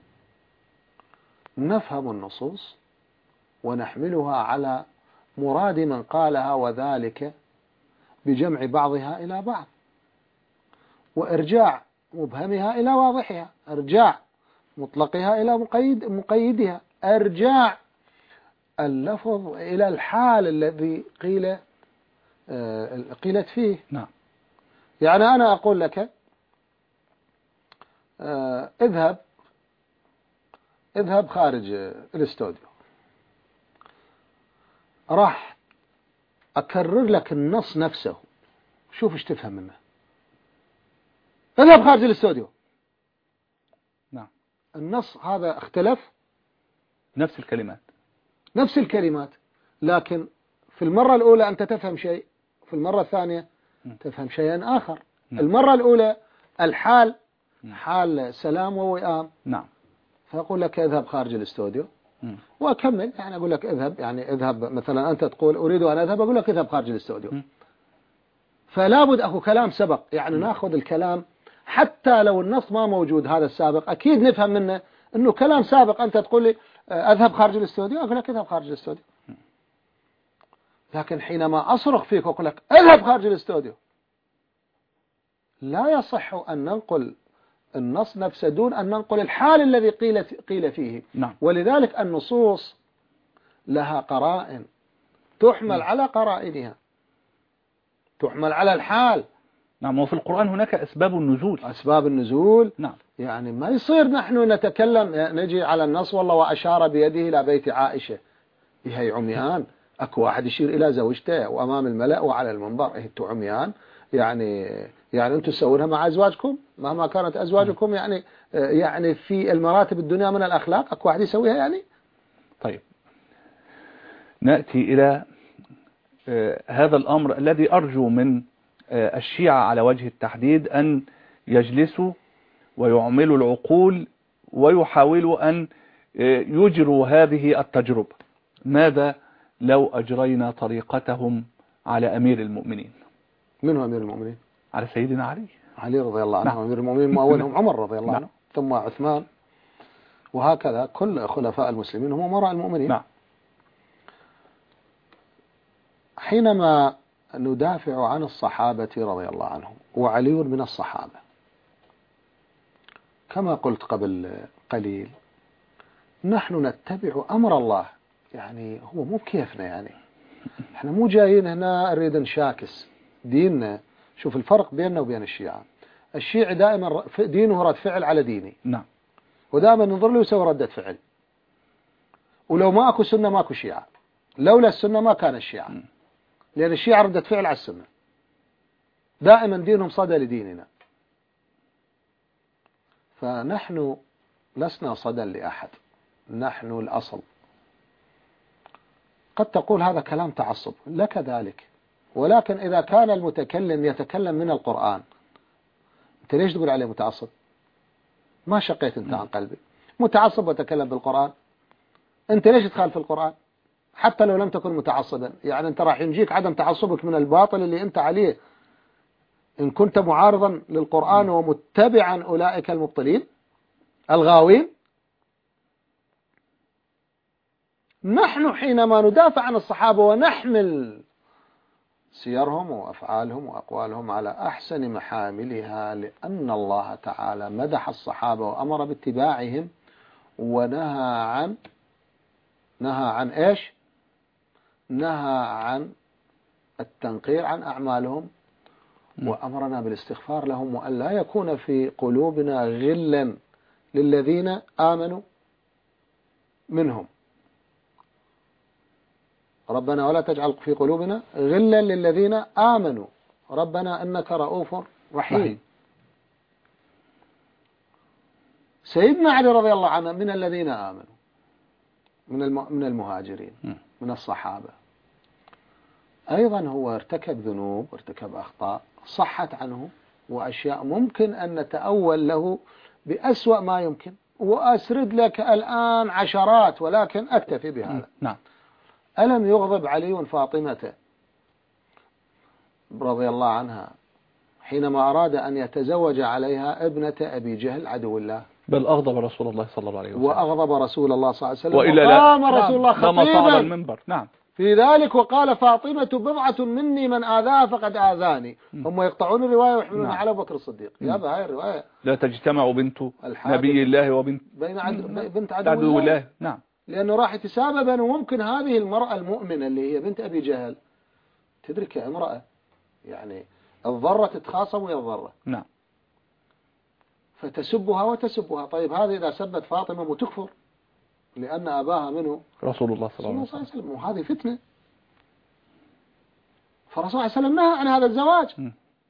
نفهم النصوص ونحملها على مراد من قالها، وذلك بجمع بعضها إلى بعض وإرجاع مبهمها إلى واضحها، إرجاع مطلقها إلى مقيد مقيدها، إرجاع اللفظ إلى الحال الذي قيل آه قيلت فيه. نعم. يعني أنا أقول لك آه اذهب اذهب خارج الاستوديو، راح أكرر لك النص نفسه، شوف ايش تفهم منه. اذهب خارج الاستوديو. نعم. النص هذا اختلف، نفس الكلمات نفس الكلمات، لكن في المرة الأولى أنت تفهم شيء، في المرة الثانية تفهم شيئا آخر. نعم. المرة الأولى الحال حال سلام ووئام. نعم. فأقول لك اذهب خارج الاستوديو وأكمل، يعني أقول لك اذهب، يعني اذهب مثلا أنت تقول أريد أن أذهب، أقول لك اذهب خارج الاستوديو. فلا بد أكو كلام سبق، يعني ناخذ الكلام حتى لو النص ما موجود هذا السابق أكيد نفهم منه أنه كلام سابق. أنت تقول لي أذهب خارج الاستوديو، أقول لك اذهب خارج الاستوديو. لكن حينما أصرخ فيك وأقول لك اذهب خارج الاستوديو، لا يصح أن ننقل النص نفسه دون أن ننقل الحال الذي قيل قيل فيه. نعم. ولذلك النصوص لها قرائن تحمل نعم. على قرائنها، تحمل على الحال. نعم. وفي القرآن هناك أسباب النزول، أسباب النزول. نعم. يعني ما يصير نحن نتكلم نجي على النص والله وأشار بيده إلى بيت عائشة، هي عميان. أكو واحد يشير إلى زوجته وأمام الملأ وعلى المنبر، إيه انتوا عميان؟ يعني يعني أنتم تسوونها مع أزواجكم مهما كانت أزواجكم، يعني يعني في المراتب الدنيا من الأخلاق أكو واحد يسويها يعني. طيب نأتي إلى هذا الأمر الذي أرجو من الشيعة على وجه التحديد أن يجلسوا ويعملوا العقول ويحاولوا أن يجروا هذه التجربة. ماذا لو أجرينا طريقتهم على أمير المؤمنين؟ من هو أمير المؤمنين؟ على سيدنا علي علي رضي الله عنه. نعم. أمير المؤمنين مؤولهم عمر رضي الله عنه. نعم. ثم عثمان، وهكذا كل خلفاء المسلمين هم أمراء المؤمنين. نعم. حينما ندافع عن الصحابة رضي الله عنهم، وعلي من الصحابة كما قلت قبل قليل، نحن نتبع أمر الله، يعني هو مو بكيفنا، يعني احنا مو جايين هنا نريد نشاكس ديننا. شوف الفرق بيننا وبين الشيعة، الشيعي دائما دينه رد فعل على ديني. نعم. ودائما ننظر له يسوي ردة فعل، ولو ما اكو سنة ماكو شيعة، لولا السنة ما كان الشيعة. لأن الشيعة ردة فعل على السنة، دائما دينهم صدى لديننا، فنحن لسنا صدى لأحد، نحن الأصل. قد تقول هذا كلام تعصب، لك ذلك، ولكن إذا كان المتكلم يتكلم من القرآن، أنت ليش تقول عليه متعصب؟ ما شقيت أنت عن قلبي، متعصب وتكلم بالقرآن، أنت ليش تخالف القرآن حتى لو لم تكن متعصبا؟ يعني أنت راح ينجيك عدم تعصبك من الباطل اللي أنت عليه إن كنت معارضا للقرآن ومتبعا أولئك المبطلين الغاوين. نحن حينما ندافع عن الصحابة ونحمل سيرهم وأفعالهم وأقوالهم على أحسن محاملها، لأن الله تعالى مدح الصحابة وأمر باتباعهم ونهى عن نهى عن إيش؟ نهى عن التنقير عن أعمالهم، وأمرنا بالاستغفار لهم، وأن لا يكون في قلوبنا غلا للذين آمنوا منهم. ربنا ولا تجعل في قلوبنا غلا للذين آمنوا ربنا إنك رؤوف رحيم. سيدنا علي رضي الله عنه من الذين آمنوا، من من المهاجرين، من الصحابة. أيضا هو ارتكب ذنوب وارتكب أخطاء صحت عنه، وأشياء ممكن أن نتأول له بأسوأ ما يمكن، وأسرد لك الآن عشرات ولكن أكتفي بهذا. نعم. ألم يغضب علي فاطمة رضي الله عنها حينما أراد أن يتزوج عليها ابنة أبي جهل عدو الله؟ بل أغضب رسول الله صلى الله عليه وسلم، وأغضب رسول الله صلى الله عليه وسلم، وإلا وقام لا رسول الله خطيبا المنبر. نعم. في ذلك وقال فاطمة بضعة مني من آذاها فقد آذاني. هم يقطعون الرواية ويحملونها نعم. على أبو بكر الصديق. يا أبا هاي الرواية لا تجتمع بنت نبي الله وبنت بين عد... بنت عدو, عدو الله. الله. نعم. لأنه راح يتسابب، وممكن هذه المرأة المؤمنة اللي هي بنت أبي جهل تدرك امرأة، يعني الضرة تتخاصم ويا الضرة. نعم. فتسبها وتسبها. طيب هذه إذا سبت فاطمة وتكفر لأن أباها منه رسول الله صلى الله عليه وسلم، وهذه فتنة. فالرسول صلى الله عليه وسلم نهى عن هذا الزواج. م.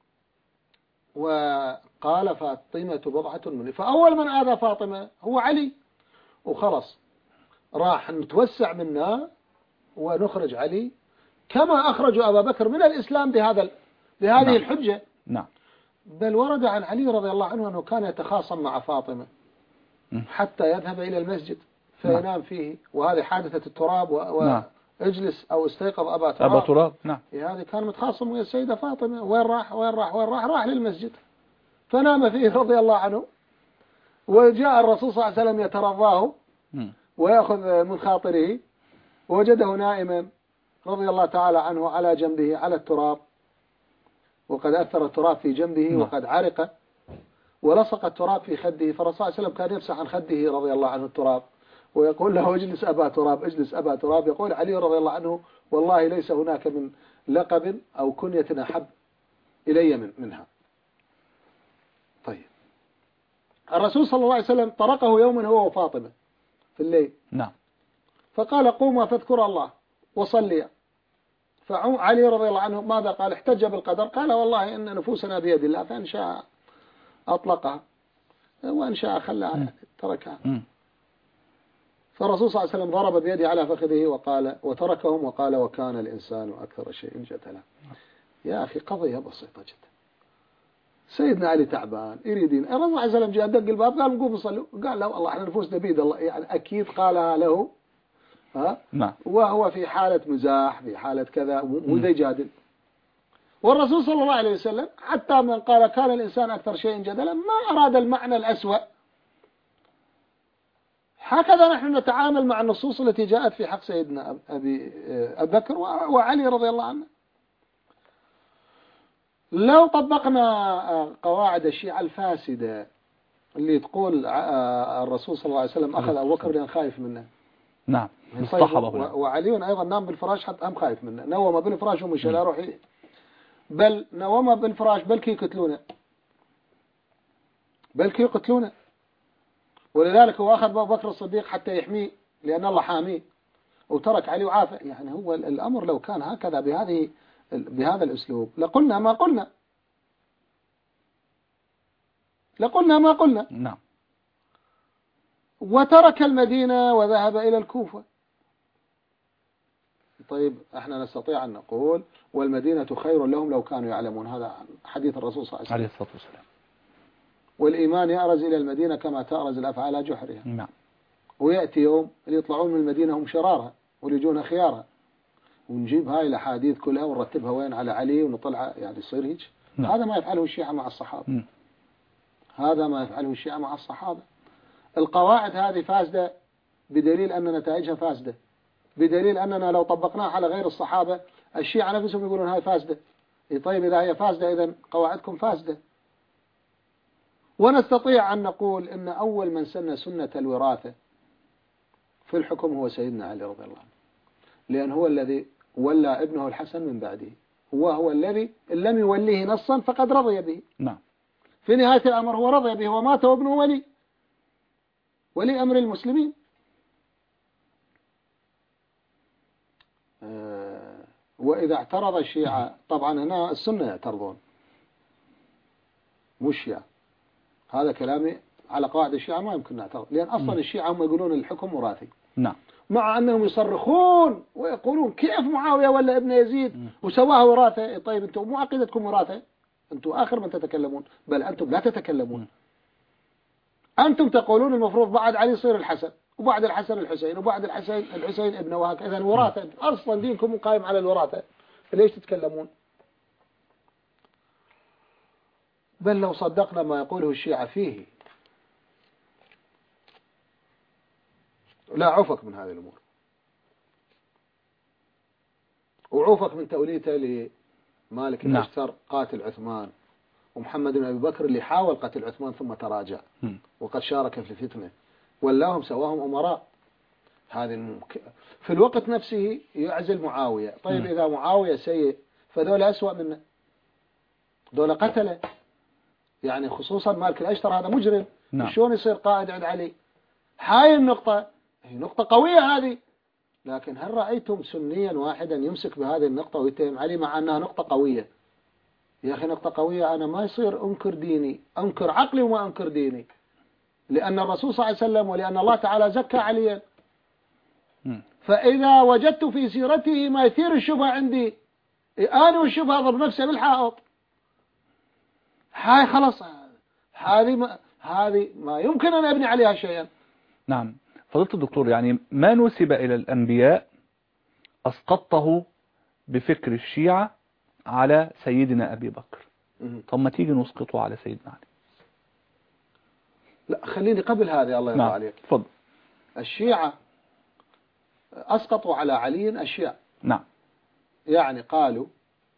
وقال فاطمة بضعة مني. فأول من آذى فاطمة هو علي، وخلص راح نتوسع منا ونخرج علي كما أخرجوا أبا بكر من الإسلام بهذا بهذه نعم. الحجة. نعم. بل ورد عن علي رضي الله عنه أنه كان يتخاصم مع فاطمة م. حتى يذهب إلى المسجد فينام نعم. فيه. وهذه حادثة التراب و... نعم. اجلس أو استيقظ أبا تراب. أبا تراب. نعم. هذه كان متخاصم ويا السيدة فاطمة. وين راح وين راح وين راح راح للمسجد فنام فيه رضي الله عنه. وجاء الرسول صلى الله عليه وسلم يترضاه ويأخذ من خاطره، ووجده نائما رضي الله تعالى عنه على جنبه على التراب، وقد أثر التراب في جنبه وقد عرق، ولصق التراب في خده. فالرسول صلى الله عليه وسلم كان يمسح عن خده رضي الله عنه التراب ويقول له اجلس أبا تراب اجلس أبا تراب. يقول علي رضي الله عنه والله ليس هناك من لقب أو كنية أحب إلي من منها. طيب الرسول صلى الله عليه وسلم طرقه يوما هو وفاطمة في الليل. نعم. فقال قوما فاذكر الله وصليا. فعلي رضي الله عنه ماذا قال؟ احتج بالقدر. قال والله إن نفوسنا بيد الله، فإن شاء أطلقها وإن شاء خلاها تركها. م. فالرسول صلى الله عليه وسلم ضرب بيده على فخذه وقال وتركهم وقال وكان الإنسان أكثر شيء جدلا. يا أخي قضية بسيطة جدا. سيدنا علي تعبان يريدين، الرسول صلى الله عليه وسلم جاء دق الباب قال نقوم نصلي، قال لا والله احنا نفوسنا بيد الله. يعني أكيد قالها له ها نعم. وهو في حالة مزاح في حالة كذا وذا يجادل. والرسول صلى الله عليه وسلم حتى من قال كان الإنسان أكثر شيء جدلا ما أراد المعنى الأسوأ. هكذا نحن نتعامل مع النصوص التي جاءت في حق سيدنا أبي أبي بكر وعلي رضي الله عنه. لو طبقنا قواعد الشيعة الفاسدة اللي تقول الرسول صلى الله عليه وسلم أخذ أبو بكر لأن خايف منه. نعم. وعلي أيضا نام بالفراش حتى هم خايف منه، نوم بالفراش ومشى لا روح، بل نوم بالفراش بل كي يقتلونه بل كي يقتلونه. ولذلك هو أخذ أبو بكر الصديق حتى يحميه لأن الله حاميه، وترك علي وعافى. يعني هو الأمر لو كان هكذا بهذه بهذا الأسلوب لقلنا ما قلنا لقلنا ما قلنا نعم. وترك المدينة وذهب إلى الكوفة. طيب احنا نستطيع أن نقول والمدينة خير لهم لو كانوا يعلمون، هذا حديث الرسول صلى الله عليه الصلاة والسلام. والإيمان يأرز إلى المدينة كما تأرز الأفعال جحرها. نعم. ويأتي يوم اللي يطلعون من المدينة هم شرارها ويجون خيارها، ونجيب هاي الأحاديث كلها ونرتبها وين على علي ونطلع، يعني يصير هيك. نعم. هذا ما يفعله الشيعة مع الصحابة. م. هذا ما يفعله الشيعة مع الصحابة. القواعد هذه فاسدة بدليل أن نتائجها فاسدة، بدليل أننا لو طبقناها على غير الصحابة الشيعة نفسهم يقولون هاي فاسدة. طيب إذا هي فاسدة إذن قواعدكم فاسدة. ونستطيع أن نقول إن أول من سن سنة الوراثة في الحكم هو سيدنا علي رضي الله عنه، لأن هو الذي ولى ابنه الحسن من بعده، وهو الذي إن لم يوليه نصا فقد رضي به. نعم. في نهاية الأمر هو رضي به ومات وابنه ولي ولي أمر المسلمين. آه وإذا اعترض الشيعة، طبعا هنا السنة يعترضون مش الشيعة، هذا كلامي على قواعد الشيعة ما يمكن نعترض، لأن أصلا الشيعة هم يقولون الحكم وراثي. نعم. مع أنهم يصرخون ويقولون كيف معاوية ولا ابن يزيد وسواها وراثة. طيب أنتم مو عقيدتكم وراثة، أنتم آخر من تتكلمون، بل أنتم لا تتكلمون. أنتم تقولون المفروض بعد علي يصير الحسن وبعد الحسن الحسين وبعد الحسين الحسين ابنه، وهكذا وراثة. أصلا دينكم قائم على الوراثة، فليش تتكلمون؟ بل لو صدقنا ما يقوله الشيعة فيه لا عفك من هذه الأمور، وعوفك من توليته لمالك الأشتر قاتل عثمان، ومحمد بن أبي بكر اللي حاول قتل عثمان ثم تراجع وقد شارك في الفتنة، ولاهم سواهم أمراء. هذه في الوقت نفسه يعزل معاوية. طيب إذا معاوية سيء فذول أسوأ منه، دول قتله، يعني خصوصا مالك الأشتر هذا مجرم. نعم. شلون يصير قائد عند علي؟ هاي النقطة هي نقطة قوية هذه، لكن هل رأيتم سنيا واحدا يمسك بهذه النقطة ويتهم علي مع أنها نقطة قوية؟ يا أخي نقطة قوية، أنا ما يصير أنكر ديني، أنكر عقلي وما أنكر ديني، لأن الرسول صلى الله عليه وسلم ولأن الله تعالى زكى عليا. فإذا وجدت في سيرته ما يثير الشبهة عندي، أنا والشبهة أضرب نفسي بالحائط. هاي خلاص، هذه ما هذه ما يمكن أن أبني عليها شيئا. نعم. فضيلة الدكتور، يعني ما نسب إلى الأنبياء أسقطته بفكر الشيعة على سيدنا أبي بكر. طب ما تيجي نسقطه على سيدنا علي؟ لا خليني قبل هذه الله يرضى نعم. عليك. تفضل. الشيعة أسقطوا على علي أشياء. نعم. يعني قالوا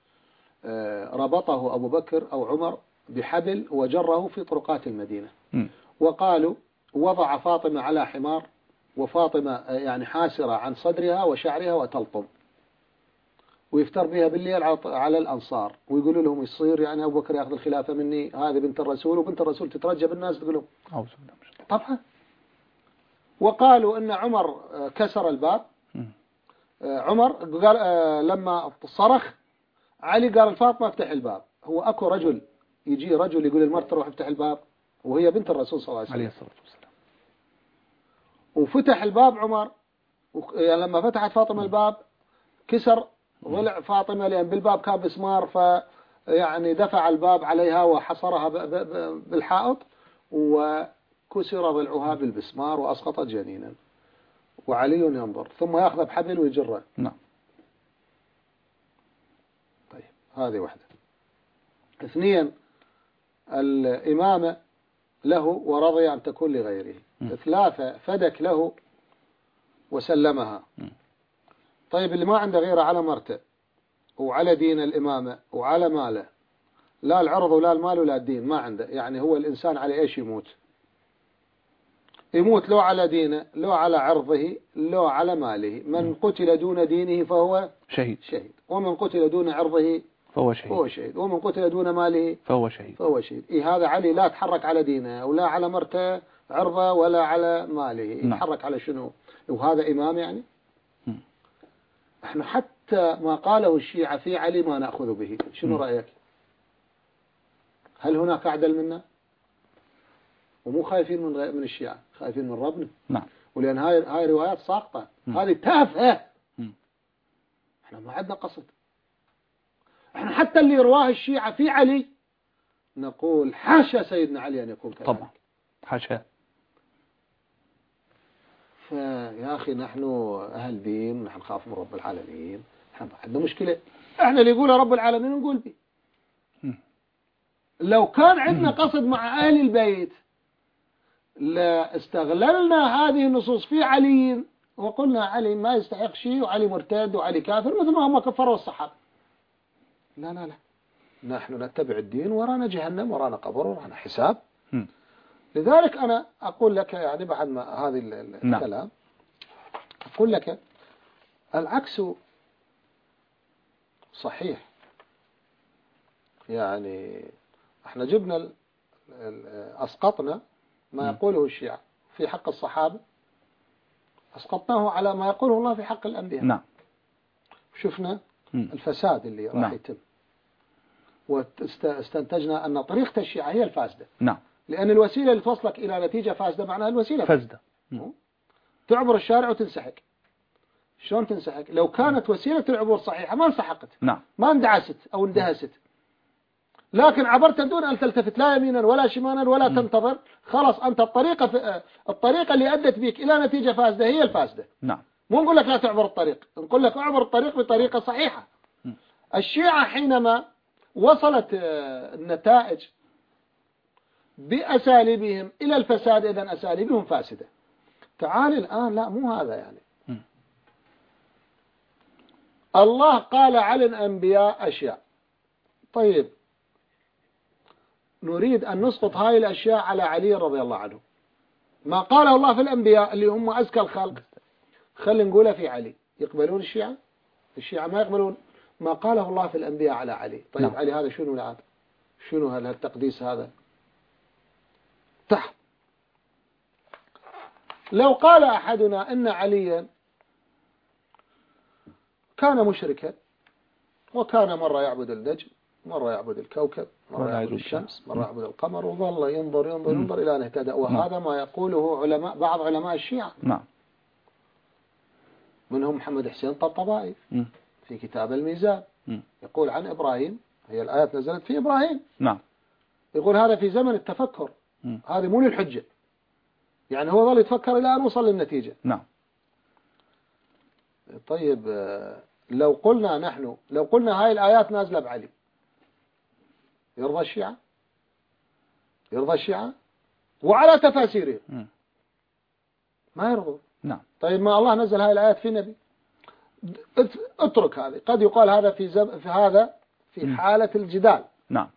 ربطه أبو بكر أو عمر بحبل وجره في طرقات المدينة. م. وقالوا وضع فاطمة على حمار، وفاطمة يعني حاسرة عن صدرها وشعرها وتلطم، ويفتر بها بالليل على الأنصار، ويقولوا لهم يصير يعني أبو بكر يأخذ الخلافة مني، هذه بنت الرسول، وبنت الرسول تترجى بالناس تقول لهم طبعا. وقالوا أن عمر كسر الباب. عمر قال لما صرخ علي قال الفاطمة افتح الباب. هو أكو رجل يجي رجل يقول المرأة تروح افتح الباب وهي بنت الرسول صلى الله عليه وسلم عليه الصلاة والسلام. وفتح الباب عمر، يعني لما فتحت فاطمة الباب كسر ضلع فاطمة، لأن بالباب كان بسمار، فيعني دفع الباب عليها وحصرها بالحائط، وكسر ضلعها بالبسمار وأسقطت جنينا، وعلي ينظر ثم يأخذ بحبل ويجره. نعم. طيب هذه واحدة. اثنين، الإمامة له ورضي أن تكون لغيره. م. ثلاثة، فدك له وسلمها. م. طيب اللي ما عنده غيره على مرته وعلى دين الإمامة وعلى ماله، لا العرض ولا المال ولا الدين ما عنده، يعني هو الإنسان على إيش يموت؟ يموت لو على دينه، لو على عرضه، لو على ماله. من قتل دون دينه فهو شهيد شهيد ومن قتل دون عرضه فهو شهيد فهو شهيد ومن قتل دون ماله فهو شهيد فهو شهيد. إيه هذا علي لا تحرك على دينه ولا على مرته عرضه ولا على ماله. يتحرك على شنو؟ وهذا إمام يعني. م. احنا حتى حتى ما قاله الشيعة في علي ما نأخذ به. شنو رأيك؟ هل هناك أعدل منا؟ ومو خايفين من غير من الشيعة، خايفين من ربنا. نعم. ولأن هاي هاي روايات ساقطة، هذه تافهة. احنا ما عندنا قصد. احنا حتى اللي رواه الشيعة في علي نقول حاشا سيدنا علي أن يكون كذلك. طبعا حاشا. فيا أخي نحن أهل دين، نحن نخاف من رب العالمين، نحن عندنا مشكلة. احنا اللي يقول رب العالمين نقول به. لو كان عندنا قصد مع أهل البيت لا استغللنا هذه النصوص في علي وقلنا علي ما يستحق شيء وعلي مرتد وعلي كافر مثل ما هم كفروا الصحابة. لا لا لا، نحن نتبع الدين، ورانا جهنم، ورانا قبر، ورانا حساب. م. لذلك أنا أقول لك يعني بعد ما هذه الكلام نعم. أقول لك العكس صحيح. يعني احنا جبنا أسقطنا ما يقوله الشيعة في حق الصحابة، أسقطناه على ما يقوله الله في حق الأنبياء. نعم. شفنا الفساد اللي راح يتم، واستنتجنا أن طريقة الشيعة هي الفاسدة. نعم. لأن الوسيلة اللي توصلك إلى نتيجة فاسدة معناها الوسيلة فاسدة. تعبر الشارع وتنسحق. شلون تنسحق؟ لو كانت وسيلة العبور صحيحة ما انسحقت. نعم. ما اندعست أو اندهست، لكن عبرت دون أن تلتفت لا يمينا ولا شمالا ولا م. تنتظر. خلاص أنت الطريقة في الطريقة اللي أدت بك إلى نتيجة فاسدة هي الفاسدة. نعم. مو نقول لك لا تعبر الطريق، نقول لك اعبر الطريق بطريقة صحيحة. م. الشيعة حينما وصلت النتائج بأساليبهم إلى الفساد إذن أساليبهم فاسدة. تعال الآن لا مو هذا يعني. م. الله قال على الأنبياء أشياء، طيب نريد أن نسقط هاي الأشياء على علي رضي الله عنه. ما قاله الله في الأنبياء اللي هم أزكى الخلق خلي نقوله في علي. يقبلون الشيعة؟ الشيعة ما يقبلون ما قاله الله في الأنبياء على علي. طيب نعم. علي هذا شنو العاد؟ شنو هالتقديس هذا؟ تحت. لو قال أحدنا أن عليا كان مشركا وكان مرة يعبد النجم، مرة يعبد الكوكب، مرة يعبد الشمس، مرة يعبد القمر، وظل ينظر ينظر ينظر إلى أن اهتدى، وهذا ما يقوله علماء بعض علماء الشيعة. نعم. منهم محمد حسين الطبطبائي في كتاب الميزان يقول عن إبراهيم، هي الآيات نزلت في إبراهيم. نعم. يقول هذا في زمن التفكر، هذه مو للحجة، يعني هو ظل يتفكر إلى أن وصل للنتيجة. نعم. طيب لو قلنا نحن لو قلنا هاي الآيات نازلة بعلي، يرضى الشيعة؟ يرضى الشيعة؟ وعلى تفاسيره ما يرضوا. نعم. طيب ما الله نزل هاي الآيات في نبي، اترك هذه. قد يقال هذا في زم... في هذا في حالة الجدال. نعم.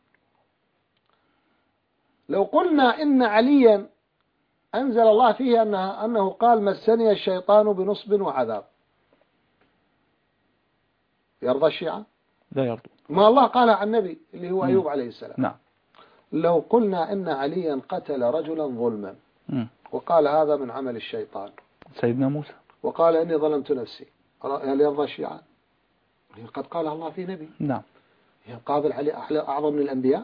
لو قلنا إن عليا أنزل الله فيه أنه, أنه قال مسني الشيطان بنصب وعذاب، يرضى الشيعة؟ لا يرضى. ما الله قال عن النبي اللي هو أيوب عليه السلام. نعم. لو قلنا إن عليا قتل رجلا ظلما م. وقال هذا من عمل الشيطان، سيدنا موسى، وقال إني ظلمت نفسي، هل يرضى الشيعة؟ قد قال الله في نبي. نعم. قابل علي أعظم من الأنبياء.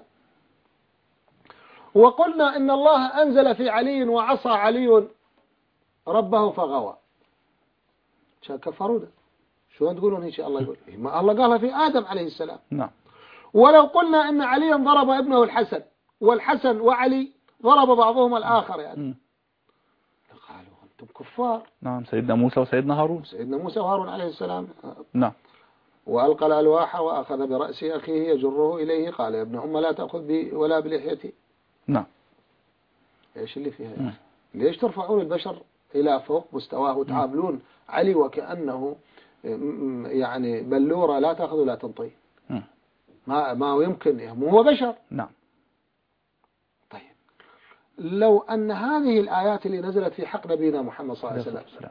وقلنا إن الله أنزل في علي وعصى علي ربه فغوى، شان كفروا ده. شو تقولون إن شاء الله يقول ما الله قالها في آدم عليه السلام. نعم. ولو قلنا إن عليا ضرب ابنه الحسن، والحسن وعلي ضرب بعضهم الآخر، يعني قالوا أنتم كفار. نعم. سيدنا موسى وسيدنا هارون. سيدنا موسى وهارون عليه السلام. نعم. وألقى الألواح وأخذ برأس أخيه يجره إليه قال يا ابن أم لا تأخذ بي ولا بلحيتي. نعم. إيش اللي فيها يعني؟ ليش ترفعون البشر إلى فوق مستواه وتعاملون علي وكأنه يعني بلورة لا تأخذ ولا تنطي؟ ما ما يمكن، هو بشر. نعم. طيب لو أن هذه الآيات اللي نزلت في حق نبينا محمد صلى الله عليه وسلم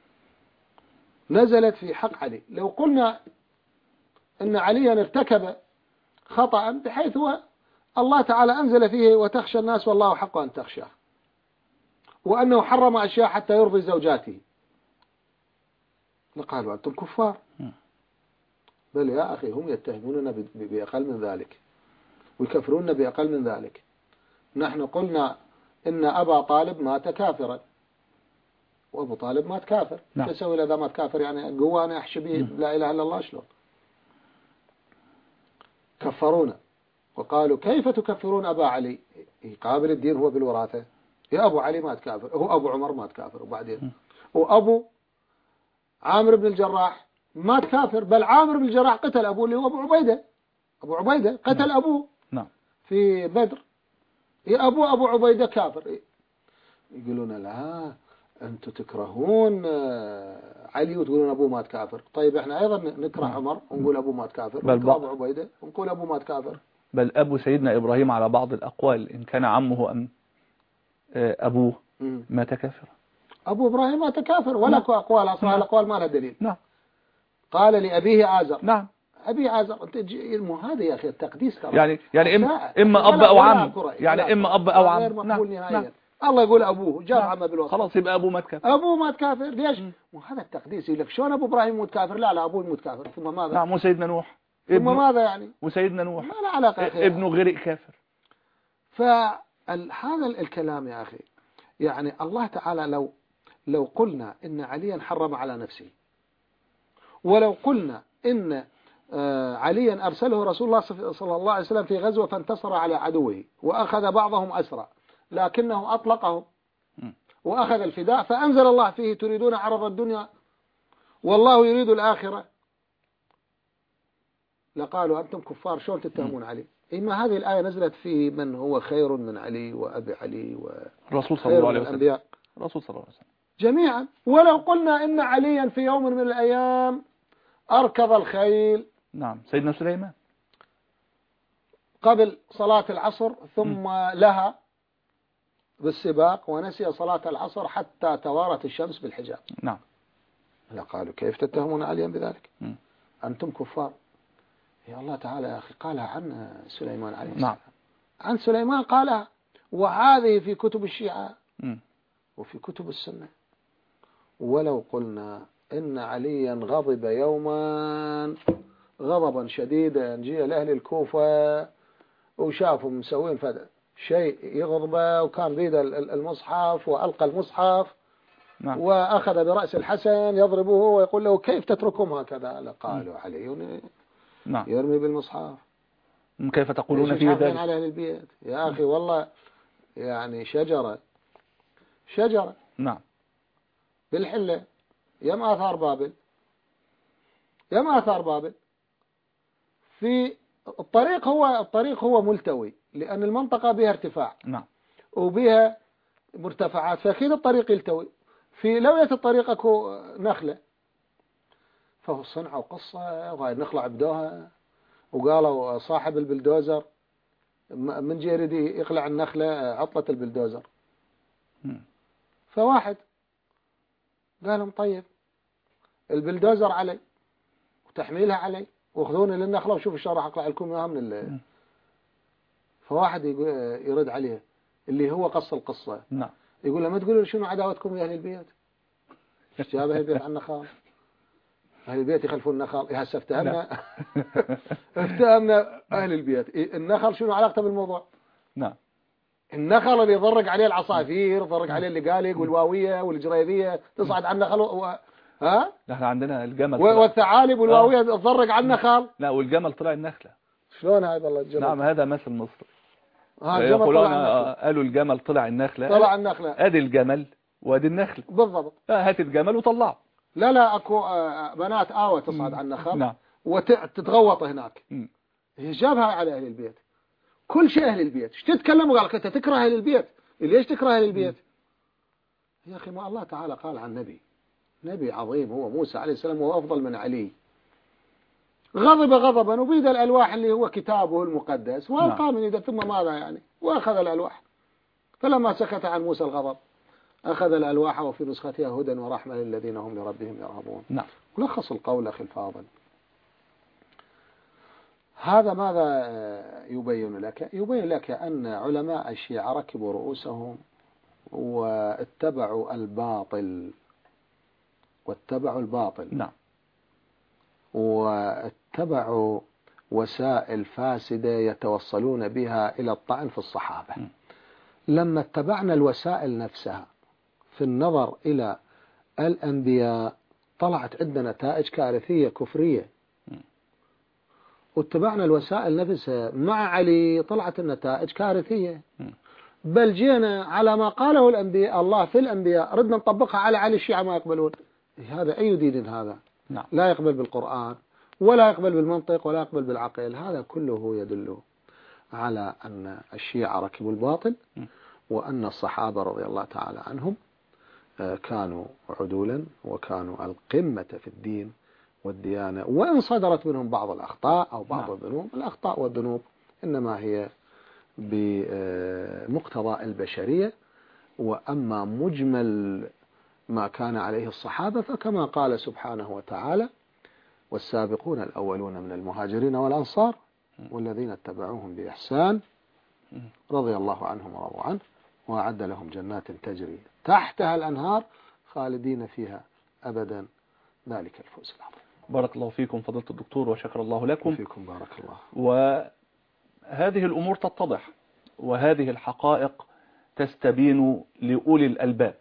نزلت في حق علي، لو قلنا أن عليا ارتكب خطأ بحيث هو الله تعالى أنزل فيه وتخشى الناس والله حق أن تخشاه، وأنه حرم أشياء حتى يرضي زوجاته، لقالوا أنتم كفار. بل يا أخي هم يتهموننا بأقل من ذلك ويكفروننا بأقل من ذلك. نحن قلنا إن أبا طالب مات كافرا، وأبو طالب مات كافر. نعم. شو أسوي إذا مات كافر؟ يعني قوة أنا أحشي به لا إله إلا الله شلون؟ كفرونا وقالوا كيف تكفرون أبا علي؟ يقابل الدين هو بالوراثة. يا أبو علي مات كافر، هو أبو عمر مات كافر، وبعدين وأبو عامر بن الجراح مات كافر، بل عامر بن الجراح قتل أبوه اللي هو أبو عبيدة. أبو عبيدة قتل نعم. أبوه نعم. في بدر. يا أبو أبو عبيدة كافر. يقولون لا أنتم تكرهون علي وتقولون أبوه مات كافر. طيب إحنا أيضا نكره عمر ونقول أبوه مات كافر، ونكره أبو عبيدة ونقول أبوه مات كافر. بل أبو سيدنا إبراهيم على بعض الأقوال إن كان عمه أم أبوه مات كافر. أبو إبراهيم مات كافر ولا نعم. أقوال أصلا. نعم. الأقوال ما لها دليل. نعم. قال لأبيه آزر. نعم. أبي آزر. أنت مو هذا يا أخي التقديس ترى. يعني يعني إما إما أب ولا أو ولا عم. كرة. يعني إما أب أو عم. غير مقبول نعم. نهائيا. نعم. الله يقول أبوه جاب نعم. عمه بالوصف. خلاص يبقى أبوه مات كافر. أبوه مات كافر. ليش؟ مو هذا التقديس. يقول لك شلون أبو إبراهيم يموت كافر؟ لا لا أبوه يموت كافر. ثم ماذا؟ نعم. وسيدنا نوح. ثم ماذا يعني؟ وسيدنا نوح. ما له علاقة أخي. ابنه غرق كافر. فهذا الكلام يا أخي يعني الله تعالى لو لو قلنا إن عليا حرم على نفسه، ولو قلنا إن عليا أرسله رسول الله صلى الله عليه وسلم في غزوة فانتصر على عدوه وأخذ بعضهم أسرى لكنه أطلقهم وأخذ الفداء، فأنزل الله فيه تريدون عرض الدنيا والله يريد الآخرة، لقالوا أنتم كفار شلون تتهمون علي؟ إما هذه الآية نزلت في من هو خير من علي وأبي علي والرسول صلى الله عليه وسلم. الرسول صلى الله عليه وسلم جميعا. ولو قلنا إن عليا في يوم من الأيام أركض الخيل. نعم. سيدنا سليمان قبل صلاة العصر ثم م. لها بالسباق ونسي صلاة العصر حتى توارت الشمس بالحجاب. نعم. لقالوا كيف تتهمون عليا بذلك؟ م. أنتم كفار. يا الله تعالى يا أخي قالها عن سليمان عليه السلام. نعم. عن سليمان قالها، وهذه في كتب الشيعة م. وفي كتب السنة. ولو قلنا إن عليا غضب يوما غضبا شديدا جاء لأهل الكوفة وشافوا مسوين فد شيء يغضبه وكان بيد المصحف وألقى المصحف. نعم. وأخذ برأس الحسن يضربه ويقول له كيف تتركهم هكذا؟ قالوا علي نعم. يرمي بالمصحف. كيف تقولون في ذلك على أهل البيت يا أخي؟ والله يعني شجرة شجرة نعم بالحلة يم آثار بابل يم آثار بابل في الطريق. هو الطريق هو ملتوي لأن المنطقة بها ارتفاع نعم وبها مرتفعات، فأكيد الطريق يلتوي. في لوية الطريق أكو نخلة، فهو صنعوا قصة وهاي النخلة عبدوها وقالوا صاحب البلدوزر من جيردي يقلع النخلة عطلة البلدوزر. م. فواحد قالهم طيب البلدوزر علي وتحميلها علي واخذوني للنخلة وشوفوا شو راح اقلع لكم اياها من ال... فواحد يرد عليه اللي هو قص القصة. نعم. يقول له ما تقولوا شنو عداوتكم يا اهل البيت؟ ايش جاب اهل البيت عن النخال؟ اهل البيت يخلفون النخل. هسه افتهمنا افتهمنا اهل البيت. النخل شنو علاقته بالموضوع؟ نعم. النخل اللي يضرق عليه العصافير يضرق عليه اللقالق والواوية والجريبية تصعد على النخل و... ها؟ نحن عندنا الجمل والثعالب والواوية تضرق على النخل. لا والجمل طلع النخلة. شلون هذا والله الجمل؟ نعم هذا مثل مصر. ها الجمل طلع النخلة. قالوا الجمل طلع النخلة. طلع النخلة. ادي الجمل وادي النخلة. بالضبط. هات الجمل وطلعه. لا لا اكو بنات آوة تصعد على النخل. نعم. وتتغوط هناك. هي جابها على اهل البيت. كل شيء أهل البيت. ايش تتكلم؟ قال لك أنت تكره أهل البيت. ليش تكره أهل البيت؟ يا أخي ما الله تعالى قال عن نبي نبي عظيم هو موسى عليه السلام وهو أفضل من علي. غضب غضبا وبيد الألواح اللي هو كتابه المقدس وألقى من يده ثم ماذا يعني؟ وأخذ الألواح. فلما سكت عن موسى الغضب أخذ الألواح وفي نسختها هدى ورحمة للذين هم لربهم يرهبون. نعم. ملخص القول أخي الفاضل هذا ماذا يبين لك؟ يبين لك أن علماء الشيعة ركبوا رؤوسهم واتبعوا الباطل واتبعوا الباطل نعم. واتبعوا اتبعوا وسائل فاسدة يتوصلون بها إلى الطعن في الصحابة. لما اتبعنا الوسائل نفسها في النظر إلى الأنبياء طلعت عندنا نتائج كارثية كفرية، واتبعنا الوسائل نفسها مع علي طلعت النتائج كارثية، بل جينا على ما قاله الأنبياء الله في الأنبياء ردنا نطبقها على علي، الشيعة ما يقبلون. هذا أي دين هذا؟ نعم. لا يقبل بالقرآن ولا يقبل بالمنطق ولا يقبل بالعقل. هذا كله يدل على أن الشيعة ركبوا الباطل، وأن الصحابة رضي الله تعالى عنهم كانوا عدولا وكانوا القمة في الدين والديانة، وإن صدرت منهم بعض الأخطاء أو بعض نعم. الذنوب. الأخطاء والذنوب إنما هي بمقتضى البشرية، وأما مجمل ما كان عليه الصحابة فكما قال سبحانه وتعالى: والسابقون الأولون من المهاجرين والأنصار والذين اتبعوهم بإحسان رضي الله عنهم ورضوا عنه وأعد لهم جنات تجري تحتها الأنهار خالدين فيها أبدا ذلك الفوز العظيم. بارك الله فيكم فضيلة الدكتور وشكر الله لكم. فيكم بارك الله. وهذه الأمور تتضح وهذه الحقائق تستبين لأولي الألباب،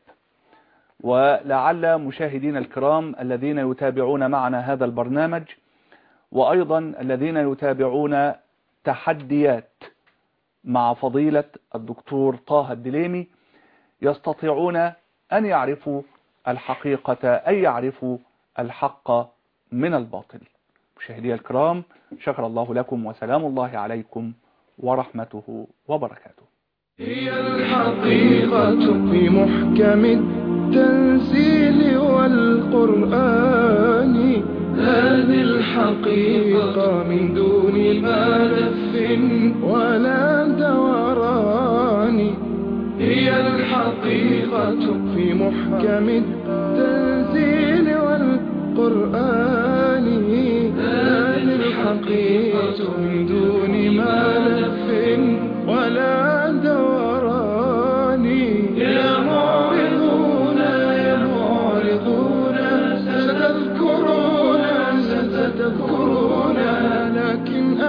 ولعل مشاهدينا الكرام الذين يتابعون معنا هذا البرنامج وأيضا الذين يتابعون تحديات مع فضيلة الدكتور طه الدليمي يستطيعون أن يعرفوا الحقيقة، أي يعرفوا الحق من الباطل. مشاهدي الكرام، شكر الله لكم وسلام الله عليكم ورحمته وبركاته. هي الحقيقة في محكم التنزيل والقرآن، هذه الحقيقة من دون ما لف ولا دوران. هي الحقيقة في محكم التنزيل والقرآن، هذه الحقيقة من دون ما لف ولا دوران. يا معرضون يا معرضون ستذكرون ستذكرون، لكن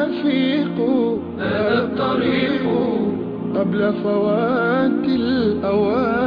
أفيقوا هذا الطريق قبل فوات الأوان.